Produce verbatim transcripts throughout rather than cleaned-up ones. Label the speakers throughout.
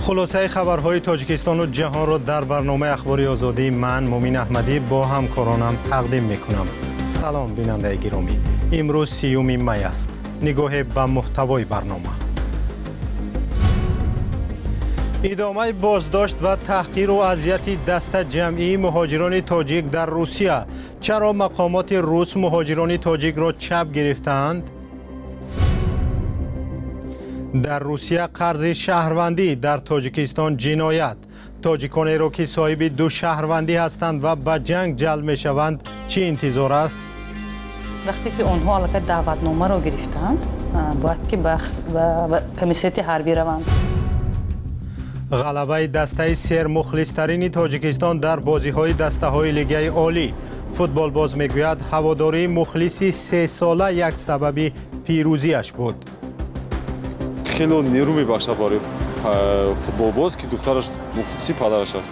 Speaker 1: خلاصه خبرهای تاجیکستان و جهان را در برنامه اخباری آزادی من مومین احمدی با همکارانم تقدیم میکنم. سلام بیننده گرامی. امروز سیوم می است. نگاه به محتوای برنامه. ادامه بازداشت و تحقیر و اذیت دست جمعی مهاجران تاجیک در روسیه. چرا مقامات روس مهاجران تاجیک را چپ گرفتند؟ در روسیه قرض شهروندی، در تاجیکستان جنایت. تاجیکانی را که صاحب دو شهروندی هستند و به جنگ جلب می شوند چه انتظار است؟
Speaker 2: وقتی که آنها علاقه دعوتنامه را گرفتند باید که به کمیسیت حربی روند.
Speaker 1: غلبه دسته سر مخلص‌ترین تاجیکستان در بازی‌های دسته‌های لیگ عالی. فوتبال باز میگوید هواداری مخلصی سه ساله یک سبب پیروزیش بود.
Speaker 3: خیلی نیرو میبخشه برای فوتبال باز که دخترش مخلصی پدرش است.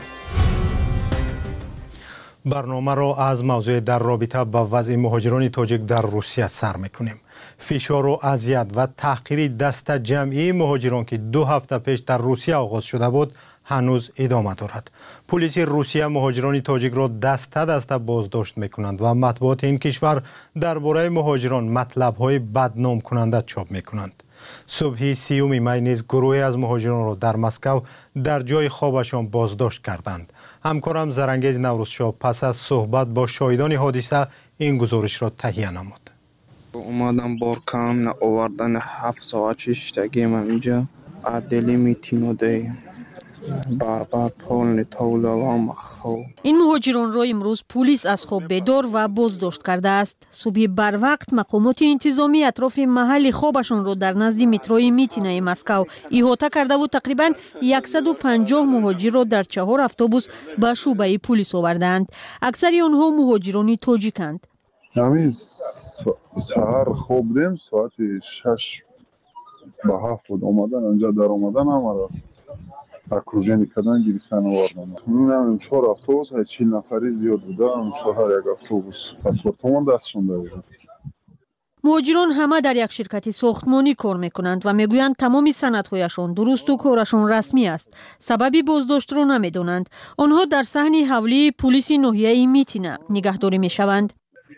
Speaker 1: برنامه را از موضوع در رابطه با وضع مهاجران تاجیک در روسیه سر میکنیم. فشار و اذیت و تحقیر دست جمعی مهاجران که دو هفته پیش در روسیه آغاز شده بود هنوز ادامه دارد. پلیس روسیه مهاجران تاجیک را دسته دسته بازداشت میکنند و مطبوعات این کشور درباره مهاجران مطلب‌های بدنام کننده چاپ میکنند. صبح سیوم می نیز گروهی از مهاجران را در مسکو در جای خوابشان بازداشت کردند. همکارم زرنگیز نوروزشاه پس از صحبت با شاهدان حادثه این گزارش را تهیه نمود.
Speaker 4: اومدم بار کم نه آوردن هفت ساعت ششتگی من اینجا عدلی میتینوده بار پول نتولوام خو.
Speaker 5: این مهاجران را امروز پلیس از خواب بیدار و بازداشت کرده است. صبح بر وقت مقامات انتظامی اطراف محل خوابشان را در نزد متروی میتینه مسکو احاطه کرده و تقریبا صد و پنجاه مهاجر را در چهار اتوبوس به شعبه پلیس آوردند. اکثر آنها مهاجران تاجیکند.
Speaker 6: همین سهر خواب دیم ساعت شش به هفت بود اومدن انجا در اومدن همه اکروژنی کردن گرفتن آوردن. نمیدونم چهار اتوبوس چهل نفری زیاد بودن چهار یک اتوبوس پاسپورتمون دستشون داده.
Speaker 5: مهاجران همه در یک شرکت ساختمانی کار میکنند و میگویند تمام سندهایشان درست و کارشان رسمی است. سببی بازداشت را نمیدونند. آنها در صحن حولی پلیس ناحیه میتینه نگهداری میشوند.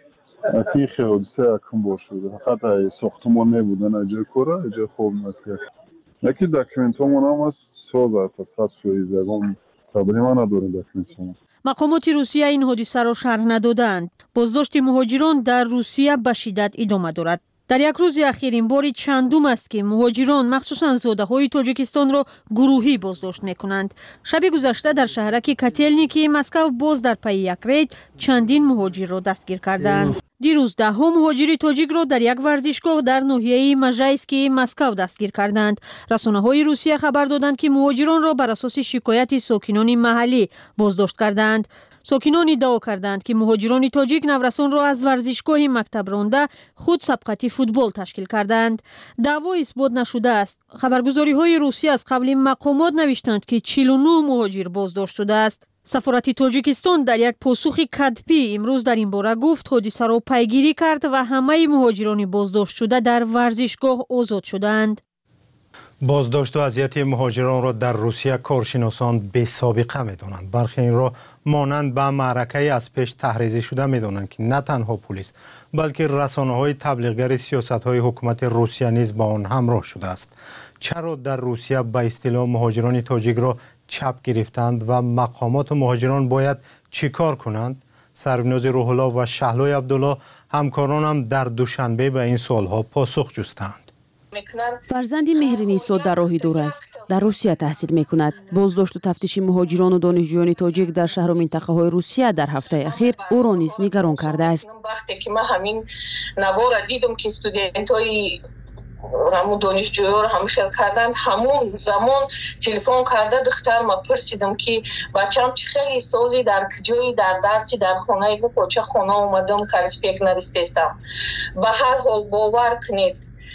Speaker 6: اکی حادثه اکم باشد. فقط ساختمان نبودن اجا کاره اجا خوب نکرد. یکی داکیومنت همون هم از سوزه پس حد شوید یکم تبری من نداریم داکیومنت همون.
Speaker 5: مقامات روسیه این حادثه را شرح ندادند. بازداشت مهاجران در روسیه به شدت ادامه دارد. در یک روز اخیر این باری چندم است که مهاجران مخصوصا زاده‌های تاجیکستان را گروهی بازداشت می‌کنند. شب گذشته در شهرک کاتلنیکی مسکو باز در پی یک رید چندین مهاجر را دستگیر کردند. دیروز ده ها مهاجر تاجیک را در یک ورزشگاه در ناحیه مژایسکی مسکو دستگیر کردند. رسانه‌های روسیه خبر دادند که مهاجران را بر اساس شکایت ساکنان محلی بازداشت کردند. ساکنان ادعا کردند که مهاجران تاجیک نورسان را از ورزشگاه مکتب رانده خود سبقت فوتبال تشکیل کردند. دعوا اثبات نشده است. خبرگزاری‌های روسیه از قبل مقامات نوشتند که چهل و نه مهاجر بازداشت شده است. سفارت تاجیکستان در یک پاسخ کتبی امروز در این باره گفت حادثه را پیگیری کرد و همه مهاجران بازداشت شده در ورزشگاه آزاد شدند.
Speaker 1: بازداشت و اذیت مهاجران را در روسیه کارشناسان بی سابقه می‌دانند. برخی این را مانند به معرکه از پیش تحریزی شده می‌دانند که نه تنها پلیس بلکه رسانه‌های تبلیغگر سیاست‌های حکومت روسیه نیز با آن همراه شده است. چرا در روسیه به اصطلاح مهاجران تاجیک را چپ گرفتند و مقامات مهاجران باید چیکار کنند؟ سروناز روح الله و شهلای عبدالله همکارانم در دوشنبه به این سوالها پاسخ جستند.
Speaker 7: فرزند مهرنیسا در راه دور است. در روسیه تحصیل میکند. بازداشت و تفتیش مهاجران و دانشجویان تاجیک در شهر و منطقه های روسیه در هفته اخیر او را نیز نگران کرده است.
Speaker 8: وقتی که من همین نوار دیدم که استودنتای همون دانشجویان رو همشل کردن همون زمان تلفن کرده دختر ما پرسیدم که بچم چه خیلی سازی در کجایی در درسی در خانه گفت چه خانه اومدم کارسپیک نرسیدم. به هر حال باور کنید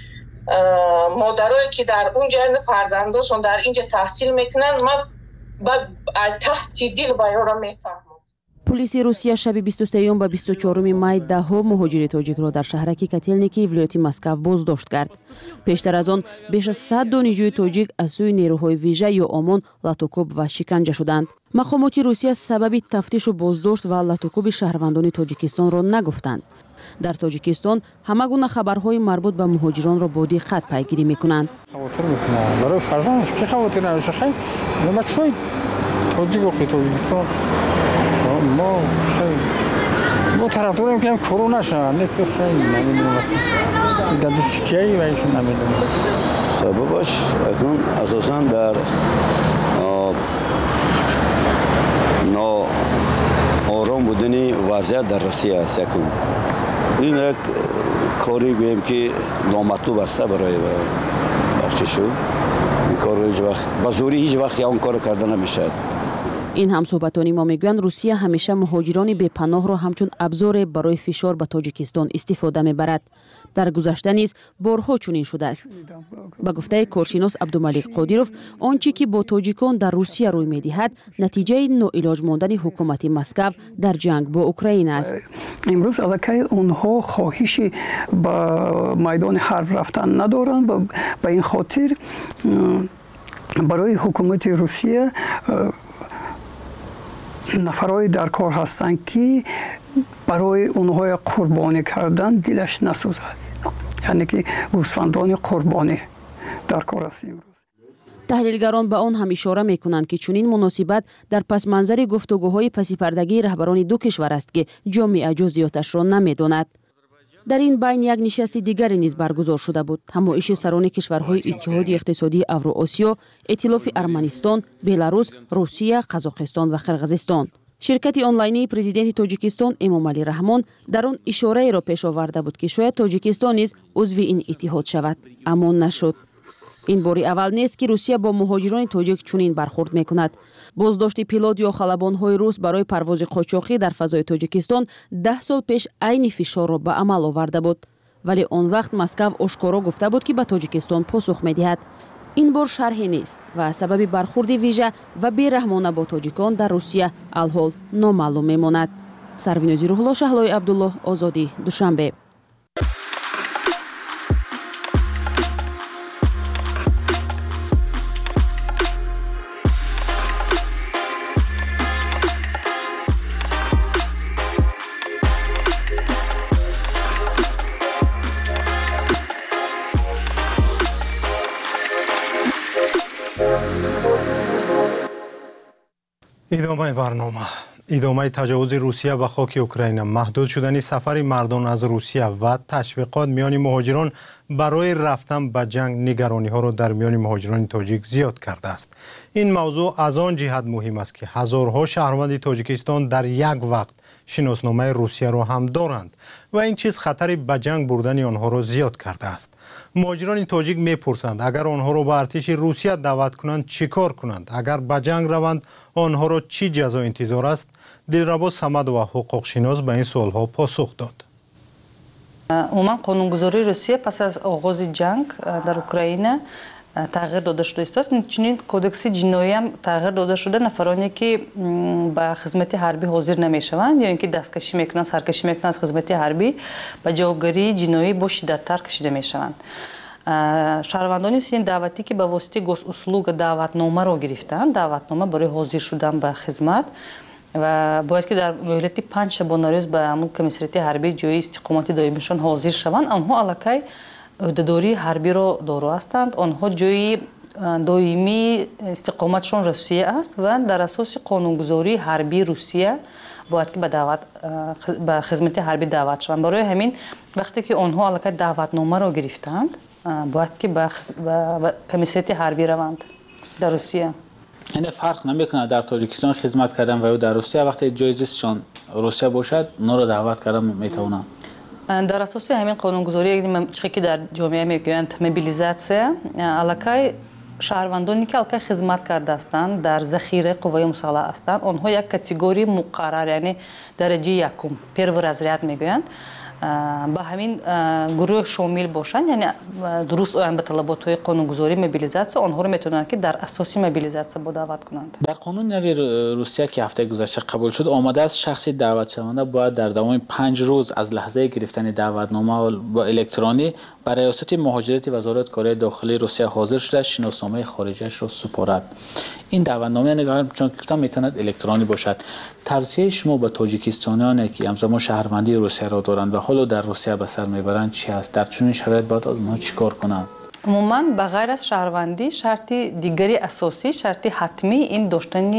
Speaker 8: مادرایی که در اونجا فرزنداشون در اینجا تحصیل میکنن من با تحت دل بیارم میفهمم.
Speaker 7: پلیس روسیه شب بیست و سه و بیست و چهار می ده مهاجر تاجیک را در شهرک کاتلنیکی ولایت مسکو بازداشت کرد. پیشتر از آن بیش از صد دانشجوی تاجیک از سوی نیروهای ویژه یا آمون لاتوکوب و شکنجه شدند. مقامات روسیه سبب تفتیش و بازداشت و لاتوکوب شهروندان تاجیکستان را نگفتند. در تاجیکستان همه گونه خبرهای مربوط به مهاجران را با دقت پیگیری می‌کنند.
Speaker 9: خاطر می‌کنم برای فرزندش کی خاطر نداشته خیلی مسئول تاجیک و تاجیکستان ما خیلی ما طرفداریم که کرونا شد نه که خیلی نمیدونم دادش کی و ایش نمیدونم
Speaker 10: سببش اکنون اساساً در نا آرام بودن وضعیت در روسیه است. اکنون این یک کاری گویم که نامطلوب است برای بخششو. این کار هیچ وقت با زوری هیچ وقت اون کار کردن نمیشه.
Speaker 7: این همصحبتانی ما میگویند روسیه همیشه مهاجران بی‌پناه را همچون ابزار برای فشار به تاجیکستان استفاده میبرد. در گذشته نیز بارها چنین شده است. به گفته کارشناس عبدالملیک قادیروف، آنچه که با تاجیکان در روسیه روی میدهد نتیجه ناعلاج ماندن حکومت مسکو در جنگ با اوکراین است.
Speaker 11: امروز الکی اونها خواهش به میدان حرب رفتن ندارند و به این خاطر برای حکومت روسیه نفرای در کار هستند که برای اونها قربانی کردن دلش نسوزد. یعنی که گوسفندان قربانی در کار است امروز.
Speaker 7: تحلیلگران به آن هم اشاره میکنند که چنین مناسبت در پس منظر گفتگوهای پس پردگی رهبران دو کشور است که جامعه جزئیاتش را نمیداند. در این بین یک نشست دیگری نیز برگزار شده بود. همایش سران کشورهای اتحاد اقتصادی اوراسیا، ائتلاف ارمنستان، بلاروس، روسیه، قزاقستان و قرقیزستان. شرکت آنلاینی پرزیدنت تاجیکستان امامعلی رحمان در آن اشاره را پیش آورده بود که شاید تاجیکستان نیز عضو این اتحاد شود، اما نشد. این باری اول نیست که روسیه با مهاجران تاجیک چنین برخورد میکند. بازداشت پیلوت یا خلبان‌های روس برای پرواز قاچاقی در فضای تاجیکستان ده سال پیش عین فشار را به عمل آورده بود، ولی آن وقت مسکو آشکارا گفته بود که به تاجیکستان پاسخ می‌دهد. این بار شرحی نیست و سبب برخورد ویژه و بی‌رحمانه با تاجیکان در روسیه الحال نامعلوم میماند. سروینوزی روح‌الله، شهلای عبدالله، آزادی، دوشنبه.
Speaker 1: ادامه برنامه ادامه تجاوز روسیه به خاک اوکراین، محدود شدن سفر مردم از روسیه و تشویقات میان مهاجران برای رفتن به جنگ نگرانی ها را در میان مهاجران تاجیک زیاد کرده است. این موضوع از آن جهت مهم است که هزارها شهروند تاجیکستان در یک وقت شناسنامه روسیه را هم دارند و این چیز خطر به جنگ بردن آنها را زیاد کرده است. مهاجران تاجیک میپرسند اگر آنها را به ارتش روسیه دعوت کنند چیکار کنند؟ اگر به جنگ روند آنها را چی جزا انتظار است؟ دلربا صمد و حقوق شناس به این سوالها پاسخ داد.
Speaker 2: عموما قانونگذاری روسیه پس از آغاز جنگ در اوکراین تغییر داده شده است. چنین کودکس جنایی هم تغییر داده شده. نفرانی که به خدمت حربی حاضر نمیشوند یا اینکه دستکشی میکنند، سرکشی میکنند از خدمت حربی، به جوابگیری جنایی با شدت‌تر کشیده میشوند. شهروندان سین دعوتی که به واسطه گوس‌اسلوگ دعوتنامه را گرفتند، دعوتنامه برای حاضر شدن به خدمت و باید که در مهلت پنج شبانه روز به همون کمیسریت حربی جای استقامت دائمیشان حاضر شوند. آنها الکی عهده‌داری حربی را دارا هستند. آنها جای دائمی استقامتشان روسیه است و در اساس قانونگذاری حربی روسیه باید که به دعوت به خدمت حربی دعوت شوند. برای همین وقتی که آنها الکی دعوتنامه را گرفتند باید که به کمیسریت حربی روند در روسیه.
Speaker 12: یعنی فرق نمیکنه در تاجیکستان خدمت کردن و یا در روسیه وقتی جایزشان روسیه باشد اونا را دعوت کردن میتونن؟
Speaker 2: در اساس همین قانونگذاری چیزی که در جامعه میگویند موبیلیزاسیا، الکی شهروندانی که الکی خدمت کرده هستند در ذخیره قوای مسلح هستند، آنها یک کاتگوری مقرر یعنی درجه یکم پرو رزریت میگویند. ба ҳамин гурӯҳ шомил бошанд, яъне дуруст оянд ба талаботҳои қонунгузорӣ мобилизатсия, онҳоро метавонанд ки дар асоси мобилизатсия бо даъват кунанд.
Speaker 12: дар қонуни нави русия ки ҳафтаи гузашта қабул шуд омадааст шахси даъватшаванда бояд дар давоми панҷ рӯз аз лаҳзаи гирифтани даъватнома ба электронӣ ба раёсати муҳоҷирати вазорати кории дохилии русия ҳозир шуда шиносномаи хориҷиашро супорад. ин даъватнома яъне чун ки гуфтам метавонад электронӣ бошад. тавсияи шумо ба тоҷикистониёне ки ҳамзамон шаҳрвандии русияро доранд ва ҳоло дар русия ба сар мебаранд чи аст? дар чунин шароит бояд онҳо чӣ кор кунанд?
Speaker 2: умуман ба ғайр аз шаҳрвандӣ шарти дигари асосӣ, шарти ҳатмӣ ин доштани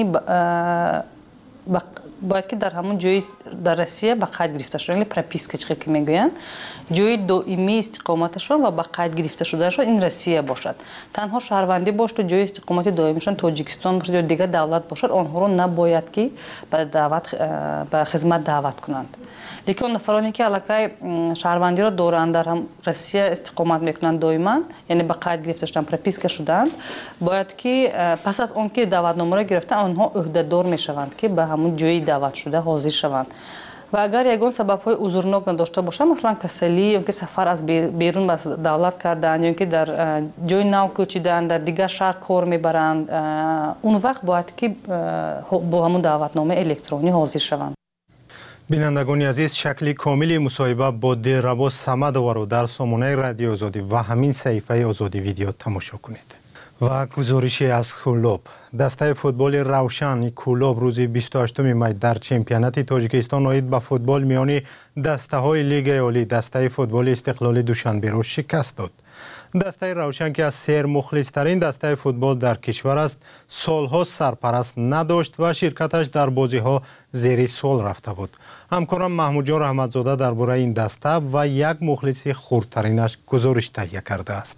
Speaker 2: бояд ки дар ҳамон ҷои дар Россия ба қайд гирифта шудан, яъне прописка чихел ки мегӯянд, ҷои доимии истиқоматашон ва ба қайд гирифта шуданашон ин Россия бошад. Танҳо шаҳрвандӣ бошад, ҷои истиқомати доимишон Тоҷикистон бошад ё дигар давлат бошад, онҳоро набояд ки ба даъват ба хизмат даъват кунанд. лекин нафароне ки аллакай шаҳрвандиро доранд, дар Россия истиқомат мекунанд доиман, яъне ба қайд гирифта шудан, прописка шуданд, бояд ки пас аз он ки даъватномаро гирифтанд, онҳо ӯҳдадор мешаванд ки ба ҳамон ҷои даъват шуда ҳозир шаванд. ва агар ягон сабабҳои узрнок надошта бошад, масалан касалӣ ё ки сафар аз берун аз давлат карданд ё ки дар ҷои нав кӯчиданд, дар дигар шаҳр кор мебаранд, он вақт бояд ки бо ҳамон даъватномаи электронӣ ҳозир шаванд.
Speaker 1: бинандагони азиз, шакли комили мусоҳиба бо Дилрабо Самадоваро дар сомонаи Радиои Озодӣ ва ҳамин саҳифаи Озодӣ видео тамошо кунед. ва гузорише аз Кӯлоб. Дастаи футболи Равшан Кӯлоб рӯзи бисту ҳаштуми май дар чемпионати Тоҷикистон оид ба футбол миёни дастаҳои Лигаи Олӣ дастаи футболи Истиқлоли Душанберо шикаст дод. дастаи Равшан ки аз сермухлистарин дастаи футбол дар кишвар аст, солҳо сарпараст надошт ва ширкаташ дар бозиҳо зери сол рафта буд. ҳамкорам Маҳмудҷон Раҳматзода дар бораи ин даста ва як мухлиси хурдтаринаш гузориш таҳия кардааст.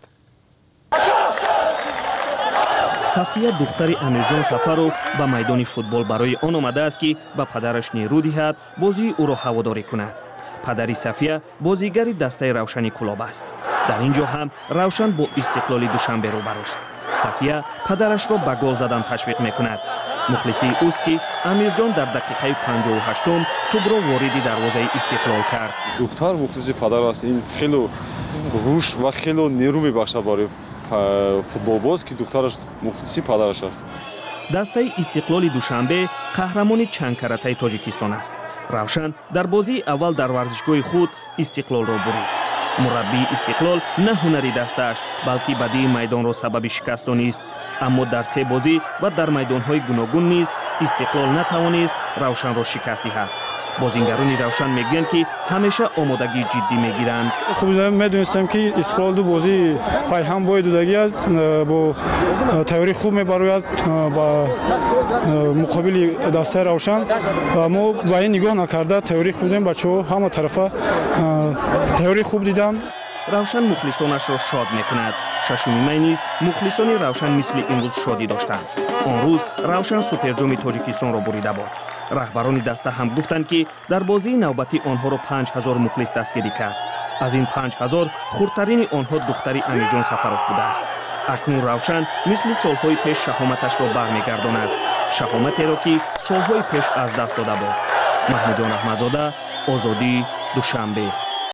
Speaker 13: Сафия духтари Амирҷон Сафаров ба майдони футбол барои он омадааст ки ба падараш нерӯ диҳад, бозии ӯро ҳаводорӣ кунад. падари Сафия бозигари дастаи Равшани Кӯлоб аст. дар ин ҷо ҳам Равшан бо Истиқлоли Душанбе рӯбаруст. Сафия падарашро ба гол задан ташвиқ мекунад. мухлиси уст ки Амирҷон дар дақиқаи панҷоҳу ҳаштум тӯбро вориди дарвозаи Истиқлол кард.
Speaker 3: духтар мухлиси падар аст. ин хело рӯш ва хело нерӯ мебахшад барои футболбоз ки духтараш мухлиси падараш аст.
Speaker 13: дастаи Истиқлоли Душанбе қаҳрамони чангкаратаи Тоҷикистон аст. Равшан дар бозии аввал дар варзишгоҳи худ Истиқлолро бурид. мураббии Истиқлол на ҳунари дастааш, балки бадии майдонро сабаби шикаст донист. аммо дар се бозӣ ва дар майдонҳои гуногун низ Истиқлол натавонист Равшанро шикаст диҳад. бозингарони Равшан мегӯянд ки ҳамеша омодагӣ ҷиддӣ мегиранд.
Speaker 14: хуб медонистем ки Истиқлол ду бозӣ пайҳам бои дудагӣ аст, бо тайёрӣ хуб мебарояд ба муқобили дастаи Равшан. мо ба ин нигоҳ накарда тайёрӣ хуб дидем, бачаҳо ҳама тарафа тайёрӣ хуб дидам.
Speaker 13: Равшан мухлисонашро шод мекунад. шашуми май низ мухлисони Равшан мисли имрӯз шодӣ доштанд. он рӯз Равшан суперҷоми Тоҷикистонро бурида буд. раҳбарони даста ҳам гуфтанд ки дар бозии навбатӣ онҳоро панҷ ҳазор мухлис дастгирӣ кард. аз ин панҷ ҳазор хурдтарини онҳо духтари Амирҷон Сафаров будааст. акнун Равшан мисли солҳои пеш шаҳоматашро бармегардонад. шаҳоматеро ки солҳои пеш аз даст дода буд. Маҳмудҷон Раҳматзода, Озодӣ, Душанбе.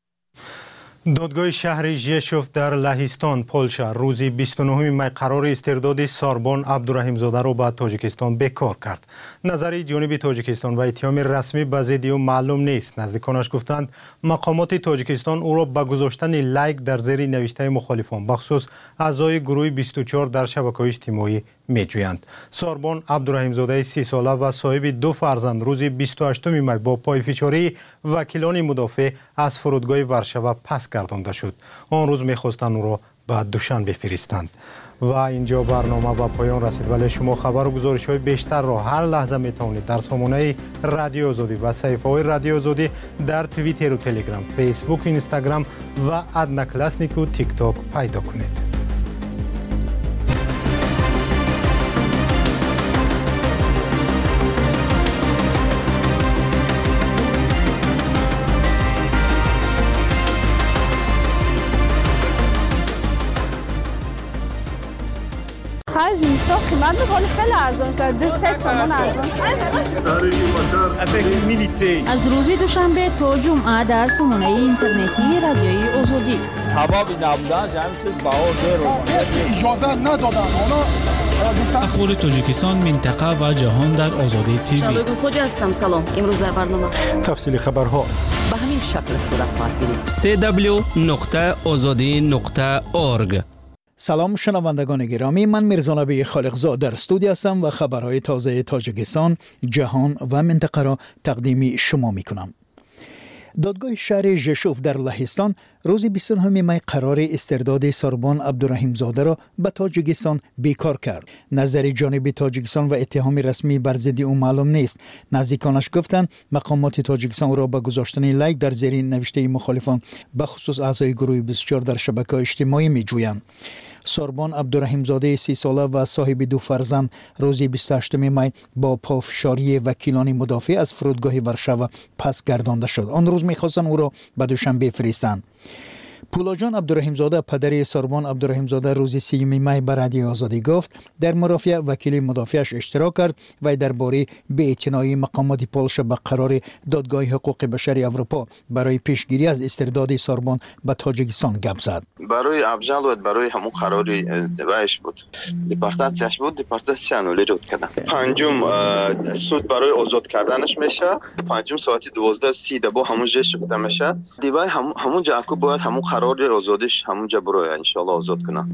Speaker 1: додгоҳи шаҳри Жешов дар Лаҳистон, Полша рӯзи бисту нӯҳуми май қарори истирдоди Сорбон Абдураҳимзодаро ба Тоҷикистон бекор кард. назари ҷониби Тоҷикистон ва иттиҳоми расмӣ ба зидди ӯ маълум нест. наздиконаш гуфтанд мақомоти Тоҷикистон ӯро ба гузоштани лайк дар зери навиштаи мухолифон бахусус аъзои гурӯҳи бисту чор дар шабакаҳои иҷтимоӣ меҷӯянд. Сорбон Абдураҳимзодаи си сола ва соҳиби ду фарзанд рӯзи бисту ҳаштуми май бо пойфишории вакилони мудофеъ аз фурудгоҳи Варшава пас гардонда шуд. он рӯз мехостанд ӯро ба Душанбе фиристанд. ва инҷо барнома ба поён расид, вале шумо хабару гузоришҳои бештарро ҳар лаҳза метавонед дар сомонаи Радиои Озодӣ ва саҳифаҳои Радиои Озодӣ дар Твиттеру Телеграм, Фейсбук, Инстаграм ва Однокласснику ТикТок пайдо кунед.
Speaker 15: خیلی قیمت خیلی ارزان شده. سه تومن ارزان شده.
Speaker 5: از روز دوشنبه تا جمعه در سامانه اینترنتی رادیوی آزادی.
Speaker 15: اجازه ندادن.
Speaker 16: اخبار تاجیکستان، منطقه و جهان در آزادی تیوی.
Speaker 17: شبگیر خوجا هستم. سلام. امروز در برنامه
Speaker 1: تفصیل خبرها
Speaker 17: به همین شکل صورت خواهد گرفت.
Speaker 16: سی دبلیو نقطه آزادی نقطه اورگ.
Speaker 18: سلام شنوندگان گرامی، من میرزانبی خالقزاد در استودیو هستم و خبرهای تازه تاجیکستان، جهان و منطقه را تقدیم شما میکنم. دادگاه شهر ژشوف در لهستان روز بیست و نه می قرار استرداد ساربان عبدالرحیم زاده را به تاجیکستان بیکار کرد. نظر جانب تاجیکستان و اتهام رسمی بر ضد او معلوم نیست. نزدیکانش گفتند مقامات تاجیکستان را به گذاشتن لایک در زیر نوشته مخالفان به خصوص اعضای گروه بیست و چهار در شبکه‌های اجتماعی می‌جویند. ساربان عبدالرحیم زاده سی ساله و صاحب دو فرزند روز بیست و هشتم می با پافشاری وکیلان مدافع از فرودگاه ورشاو پس گردانده شد. آن روز می‌خواستند او را به دوشنبه بفرستند. پولاجان عبدالرحیم زاده پدر ساربان عبدالرحیم زاده روز سیوم می به رادیو آزادی گفت در مرافعه وکیل مدافعش اشتراک کرد و درباره بی‌اعتنایی مقامات پولش به قرار دادگاه حقوق بشر اروپا برای پیشگیری از استرداد ساربان به تاجیکستان گپ زد.
Speaker 19: برای افضل و برای همون قراری وایش بود. دپارتاسیاش بود، دپارتاسیون انولی رد کردن. پنجم سود برای آزاد کردنش میشه. پنجم ساعت دوازده و سی دبو همون جه شفته میشه. دیوای هم همون جا کو باید همون قرار آزادش همونجا برای ان شاء الله آزاد کنه.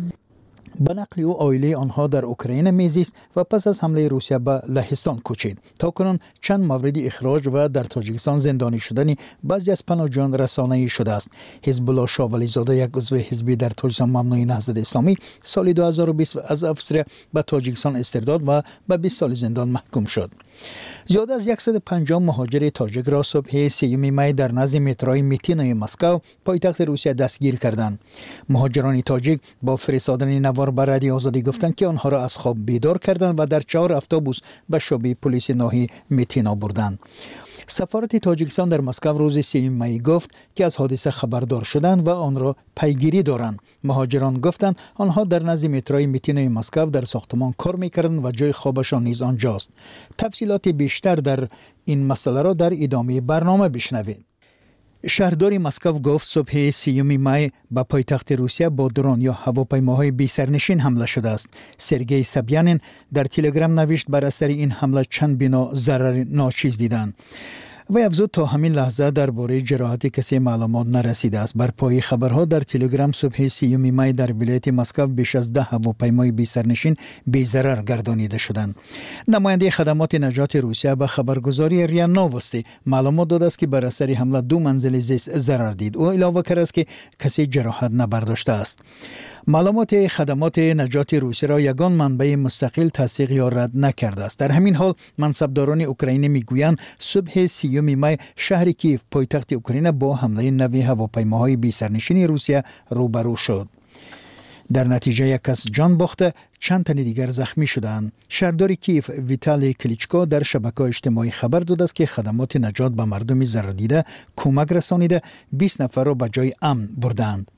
Speaker 18: به نقل او عائله آنها در اوکراین میزیست و پس از حمله روسیه به لهستان کوچید. تا کنون چند مورد اخراج و در تاجیکستان زندانی شدن بعضی از پناهجویان رسانه‌ای شده است. حزب الله شاولی زاده یک عضو حزبی در تاجیکستان ممنوع نهضت اسلامی سال دو هزار و بیست از افسر به تاجیکستان استرداد و به بیست سال زندان محکوم شد. زیاد از صد و پنجاه مهاجر تاجیک را صبح سیوم می در نزد متروی میتینای مسکو پایتخت روسیه دستگیر کردند. مهاجران تاجیک با فرستادن نوار به رادیو آزادی گفتند که آنها را از خواب بیدار کردند و در چهار اتوبوس به شعبه پلیس ناحیه میتینا بردند. سفارت تاجیکستان در مسکو روز سیوم می گفت که از حادثه خبردار شدند و آن را پیگیری دارند. مهاجران گفتند آنها در نزد متروی میتینای مسکو در ساختمان کار میکردند و جای خوابشان نیز آنجاست. تفصیلات بیشتر در این مسئله را در ادامه برنامه بشنوید. شهردار مسکو گفت صبح سیوم می به پایتخت روسیه با درون یا هواپیماهای بی سرنشین حمله شده است. سرگئی سبیانین در تلگرام نوشت بر اثر این حمله چند بنا ضرر ناچیز دیدند. و افزود تا همین لحظه درباره جراحت کسی معلومات نرسیده است. بر پای خبرها در تلگرام صبح سیوم می در ولایت مسکو بیش از ده هواپیمای بی سرنشین بی ضرر گردانیده شدند. نماینده خدمات نجات روسیه به خبرگزاری ریا نووستی معلومات داده است که بر اثر حمله دو منزل زیست ضرر دید. او علاوه کرده است که کسی جراحت نبرداشته است. معلومات خدمات نجات روسیه را یگان منبع مستقل تصدیق یا رد نکرده است. در همین حال منصبداران اوکراینی میگویند صبح سیوم می شهر کیف پایتخت اوکراین با حمله نوی هواپیماهای بی سرنشین روسیه روبرو شد. در نتیجه یک کس جان باخته، چند تن دیگر زخمی شدند. شهردار کیف ویتالی کلیچکو در شبکه‌های اجتماعی خبر داده است که خدمات نجات به مردم ضرر دیده کمک رسانیده، بیست نفر را به جای امن بردند.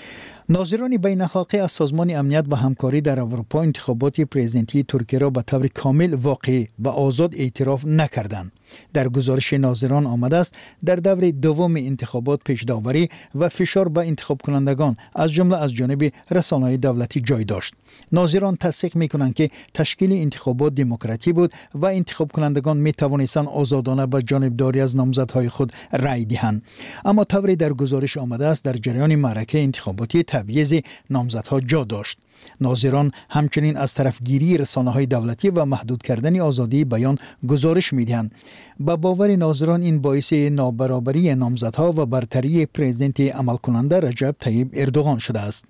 Speaker 18: ناظران بین الحلقه از سازمان امنیت و همکاری در اروپا انتخابات پرزیدنتی ترکیه را به طور کامل واقعی و آزاد اعتراف نکردند. در گزارش ناظران آمده است در دور دوم انتخابات پیش‌داوری و فشار به انتخاب کنندگان از جمله از جانب رسانه‌های دولتی جای داشت. ناظران تصدیق می‌کنند که تشکیل انتخابات دموکراتیک بود و انتخاب کنندگان می‌توانستند آزادانه به جانبداری از نامزدهای خود رأی دهند. اما طوری در گزارش آمده است در جریان معرکه انتخاباتی تبعیض نامزدها جا داشت. ناظران همچنین از طرفگیری رسانه‌های دولتی و محدود کردن آزادی بیان گزارش می‌دهند. با باور ناظران این باعث نابرابری نامزدها و برتری پرزیدنت عمل کننده رجب طیب اردوغان شده است.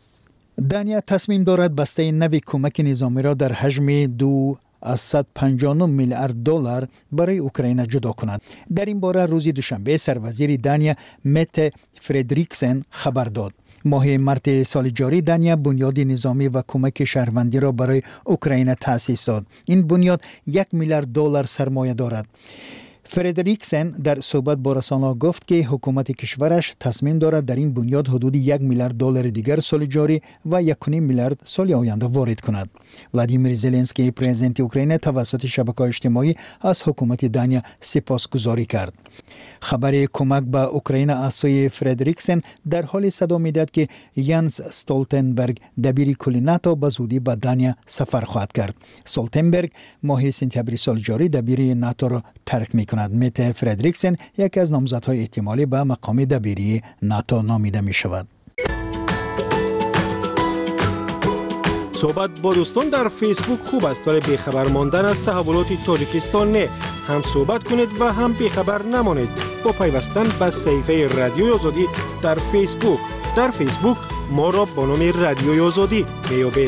Speaker 18: دنیا تصمیم دارد بسته نوی کمک نظامی را در حجم دو از صد و پنجاه و نه میلیارد دلار برای اوکراین جدا کند. در این باره روز دوشنبه سروزیر دنیا مت فردریکسن خبر داد. ماه مارس سال جاری دنیا بنیاد نظامی و کمک شهروندی را برای اوکراین تأسیس داد. این بنیاد یک میلیارد دلار سرمایه دارد. فردریکسن در صحبت با رسانه‌ها گفت که حکومت کشورش تصمیم دارد در این بنیاد حدود یک میلیارد دلار دیگر سال جاری و یک و نیم میلیارد سال آینده وارد کند. ولادیمیر زلنسکی پرزیدنت اوکراین توسط شبکه‌های اجتماعی از حکومت دانیا سپاسگزاری کرد. خبر کمک به اوکراین از سوی فردریکسن در حال صدا می‌دهد که یانس استولتنبرگ دبیر کل ناتو به زودی به دانیا سفر خواهد کرد. استولتنبرگ ماه سپتامبر سال جاری دبیر ناتو را ترک می‌کند. مت فردریکسن یکی از نامزدهای احتمالی به مقام دبیری ناتو نامیده می‌شود.
Speaker 13: صحبت با دوستان در فیسبوک خوب است ولی بیخبر ماندن از تحولات تاجیکستان نه. هم صحبت کنید و هم بیخبر نمانید با پیوستن به صفحه رادیوی آزادی در فیسبوک. در فیسبوک ما را با نام رادیوی آزادی میابید.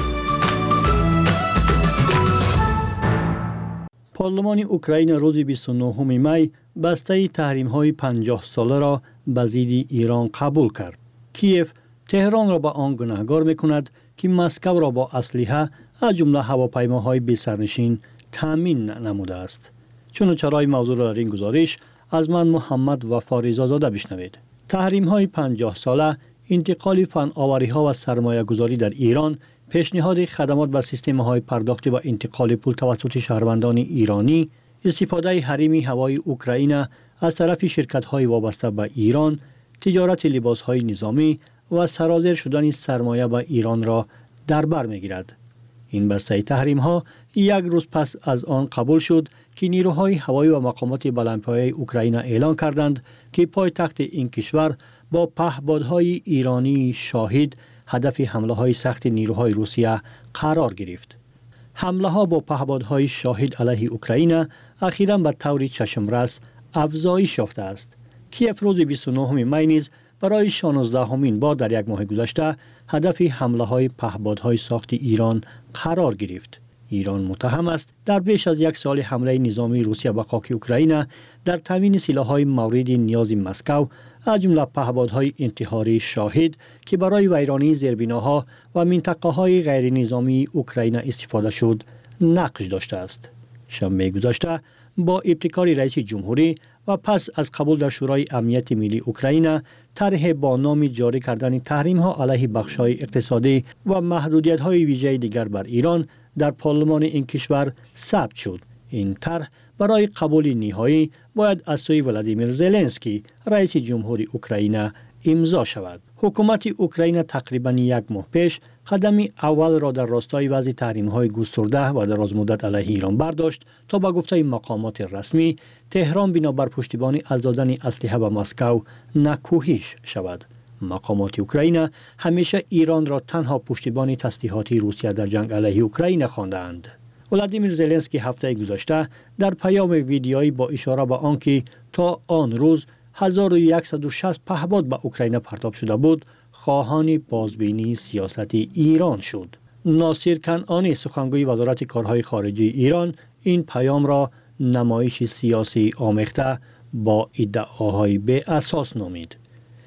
Speaker 20: پارلمان اوکراین روز بیست و نهم می بسته تحریم‌های پنجاه ساله را به ضد ایران قبول کرد. کیف تهران را به آن گناهکار می‌کند که مسکو را با اسلحه از جمله هواپیماهای بی سرنشین تامین نموده است. چون چرای موضوع را در این گزارش از من محمد و فاریزا زاده بشنوید. تحریم‌های پنجاه ساله، انتقال فناوری‌ها و سرمایه‌گذاری در ایران، پیشنهاد خدمات به سیستم‌های پرداخت و انتقال پول توسط شهروندان ایرانی، استفاده حریم هوایی اوکراین از طرف شرکت‌های وابسته به ایران، تجارت لباس‌های نظامی و سرازیر شدن سرمایه به ایران را در بر می‌گیرد. این بسته تحریم‌ها یک روز پس از آن قبول شد که نیروهای هوایی و مقامات بلندپایه اوکراین اعلان کردند که پایتخت این کشور با پهپادهای ایرانی شاهد هدف حمله‌های سخت نیروهای روسیه قرار گرفت. حمله‌ها با پهپادهای شاهد علیه اوکراین اخیراً به طور چشمرس افزایش یافته است. کیف روز بیست و نهم می نیز برای شانزدهمین بار در یک ماه گذشته هدف حمله‌های پهپادهای ساخت ایران قرار گرفت. ایران متهم است در بیش از یک سال حمله نظامی روسیه به خاک اوکراین در تامین سلاح‌های مورد نیاز مسکو از جمله پهپادهای انتحاری شاهد که برای ویرانی زیربناها و منطقه‌های غیر نظامی اوکراین استفاده شد نقش داشته است. شنبه گذشته با ابتکار رئیس جمهوری و پس از قبول در شورای امنیت ملی اوکراین طرح با نام جاری کردن تحریم‌ها علیه بخش‌های اقتصادی و محدودیت‌های ویژه دیگر بر ایران در پارلمان این کشور ثبت شد. این طرح برای قبول نهایی باید از سوی ولادیمیر زلنسکی رئیس جمهوری اوکراین امضا شود. حکومت اوکراین تقریباً یک ماه پیش قدم اول را در راستای وضع تحریم‌های گسترده و درازمدت علیه ایران برداشت تا با گفته مقامات رسمی تهران بنابر پشتیبانی از دادن اسلحه به مسکو نکوهش شود. مقامات اوکراین همیشه ایران را تنها پشتیبان تسلیحاتی روسیه در جنگ علیه اوکراین خواندند. ولادیمیر زلنسکی هفته گذشته در پیام ویدیویی با اشاره به آنکه تا آن روز هزار و صد و شصت پهپاد به اوکراین پرتاب شده بود، خواهان بازبینی سیاست ایران شد. ناصر کنعانی سخنگوی وزارت کارهای خارجه ایران این پیام را نمایش سیاسی آمیخته با ادعاهای به اساس نامید.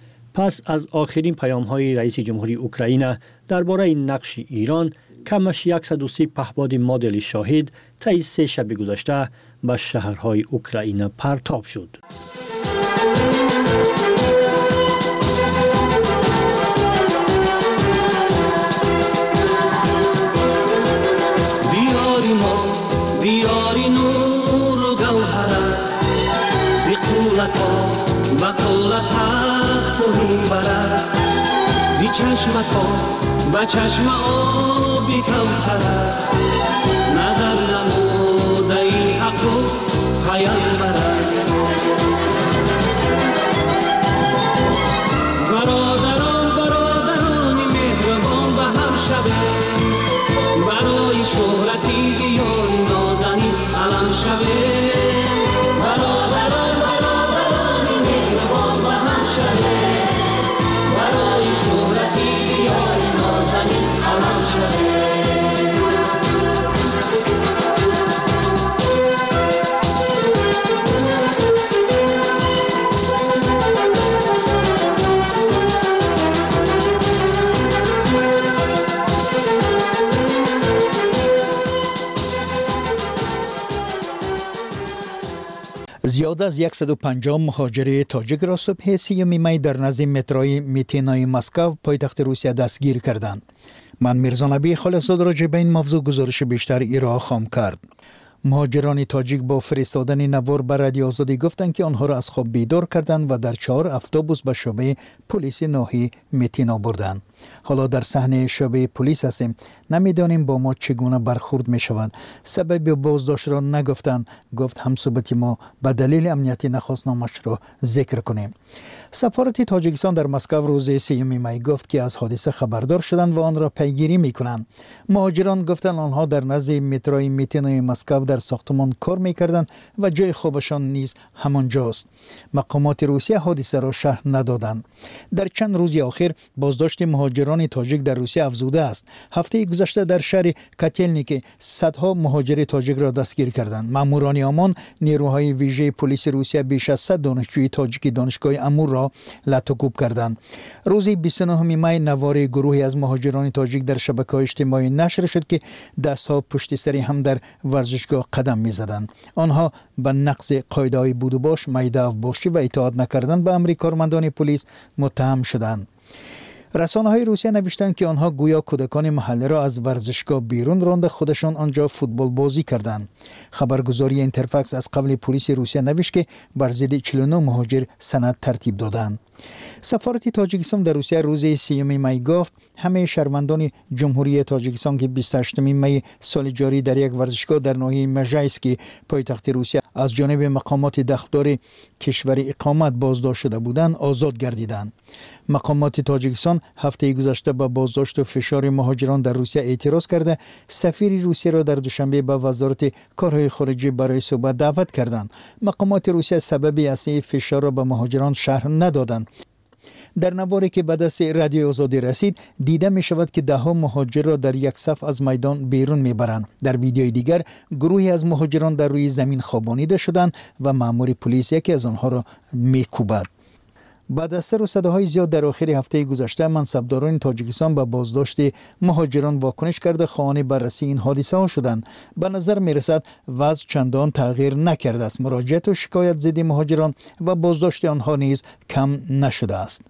Speaker 20: پس از آخرین پیام‌های رئیس جمهوری اوکراین درباره نقش ایران، کمش صد و سی پهپاد مدل شاهد طی سه شب گذشته به شهرهای اوکراین پرتاب شد.
Speaker 21: دیاری ما دیاری نور و گوهر است، زی قولت ها و قولت حق و میبر است، زی چشمت ها و چشم آبی کوثر است، نظر نموده ای حق و پیامبر است. برادران برادرانی مهربان به هم شوه، برای شهرتی دیاری نازنین علم شوه. برادران برادرانی مهربان به هم شوه، برای شهرتی دیاری نازنین علم شوه.
Speaker 18: زیاد از صد و پنجاه مهاجر تاجیک را صبح سیوم می در نزد متروی میتینای مسکو پایتخت روسیه دستگیر کردند. من میرزا نبی خالصزاد راجع به این موضوع گزارش بیشتر ایرا خام کرد. مهاجران تاجیک با فرستادن نوار به رادیو آزادی گفتند که آنها را از خواب بیدار کردند و در چهار اتوبوس به شعبه پلیس ناحیه میتینا بردند. حالا در صحنه شعبه پلیس هستیم، نمیدانیم با ما چگونه برخورد می شود. سبب بازداشت را نگفتند، گفت همصحبت ما به دلیل امنیتی نخواست نامش را ذکر کنیم. سفارت تاجیکستان در مسکو روز سیوم می گفت که از حادثه خبردار شدند و آن را پیگیری می کنند. مهاجران گفتند آنها در نزد متروی میتینای مسکو در ساختمان کار می کردند و جای خوابشان نیز همانجاست. مقامات روسیه حادثه را شرح ندادند. در چند روز اخیر بازداشت مهاجران تاجیک در روسیه افزوده است. هفته گذشته در شهر کاتلنیک صدها مهاجر تاجیک را دستگیر کردند. ماموران آمان نیروهای ویژه پلیس روسیه بیش از صد دانشجوی تاجیک دانشگاه امور را لطوکوب کردند. روز بیست و نه می نوار گروهی از مهاجران تاجیک در شبکه‌های اجتماعی نشر شد که دستها پشت سر هم در ورزشگاه قدم می‌زدند. آنها به نقض قاعده‌های بود و باش، میده باشی و اطاعت نکردن به امر کارمندان پلیس متهم شدند. رسانه‌های روسیه نوشتند که آنها گویا کودکان محله را از ورزشگاه بیرون رانده خودشان آنجا فوتبال بازی کردند. خبرگزاری اینترفاکس از قبل پلیس روسیه نوشت که بر ضد چهل و نه مهاجر سند ترتیب دادند. سفارت تاجیکستان در روسیه روز سیوم می گفت همه شهروندان جمهوری تاجیکستان که بیست و هشتم می سال جاری در یک ورزشگاه در ناحیه مژایسک پایتخت روسیه از جانب مقامات دخلدار کشور اقامت بازداشت شده بودند آزاد گردیدند. مقامات تاجیکستان هفته گذشته با بازداشت و فشار مهاجران در روسیه اعتراض کرده سفیر روسیه را در دوشنبه به وزارت کارهای خارجه برای صحبت دعوت کردند. مقامات روسیه سبب اصلی فشار را به مهاجران شرح ندادند. در نواری که به دست رادیو آزادی رسید دیده می شود که ده ها مهاجر را در یک صف از میدان بیرون می برند. در ویدیوی دیگر گروهی از مهاجران در روی زمین خوابانیده شدند و مأمور پلیس یکی از آنها را می کوبد. بعد از سر و صداهای زیاد در آخر هفته گذشته منصبداران تاجیکستان به بازداشت مهاجران واکنش کرده خواهان بررسی این حادثه ها شدند. به نظر می رسد وضع چندان تغییر نکرده است. مراجعت و شکایت ضد مهاجران و بازداشت آنها نیز کم نشده است.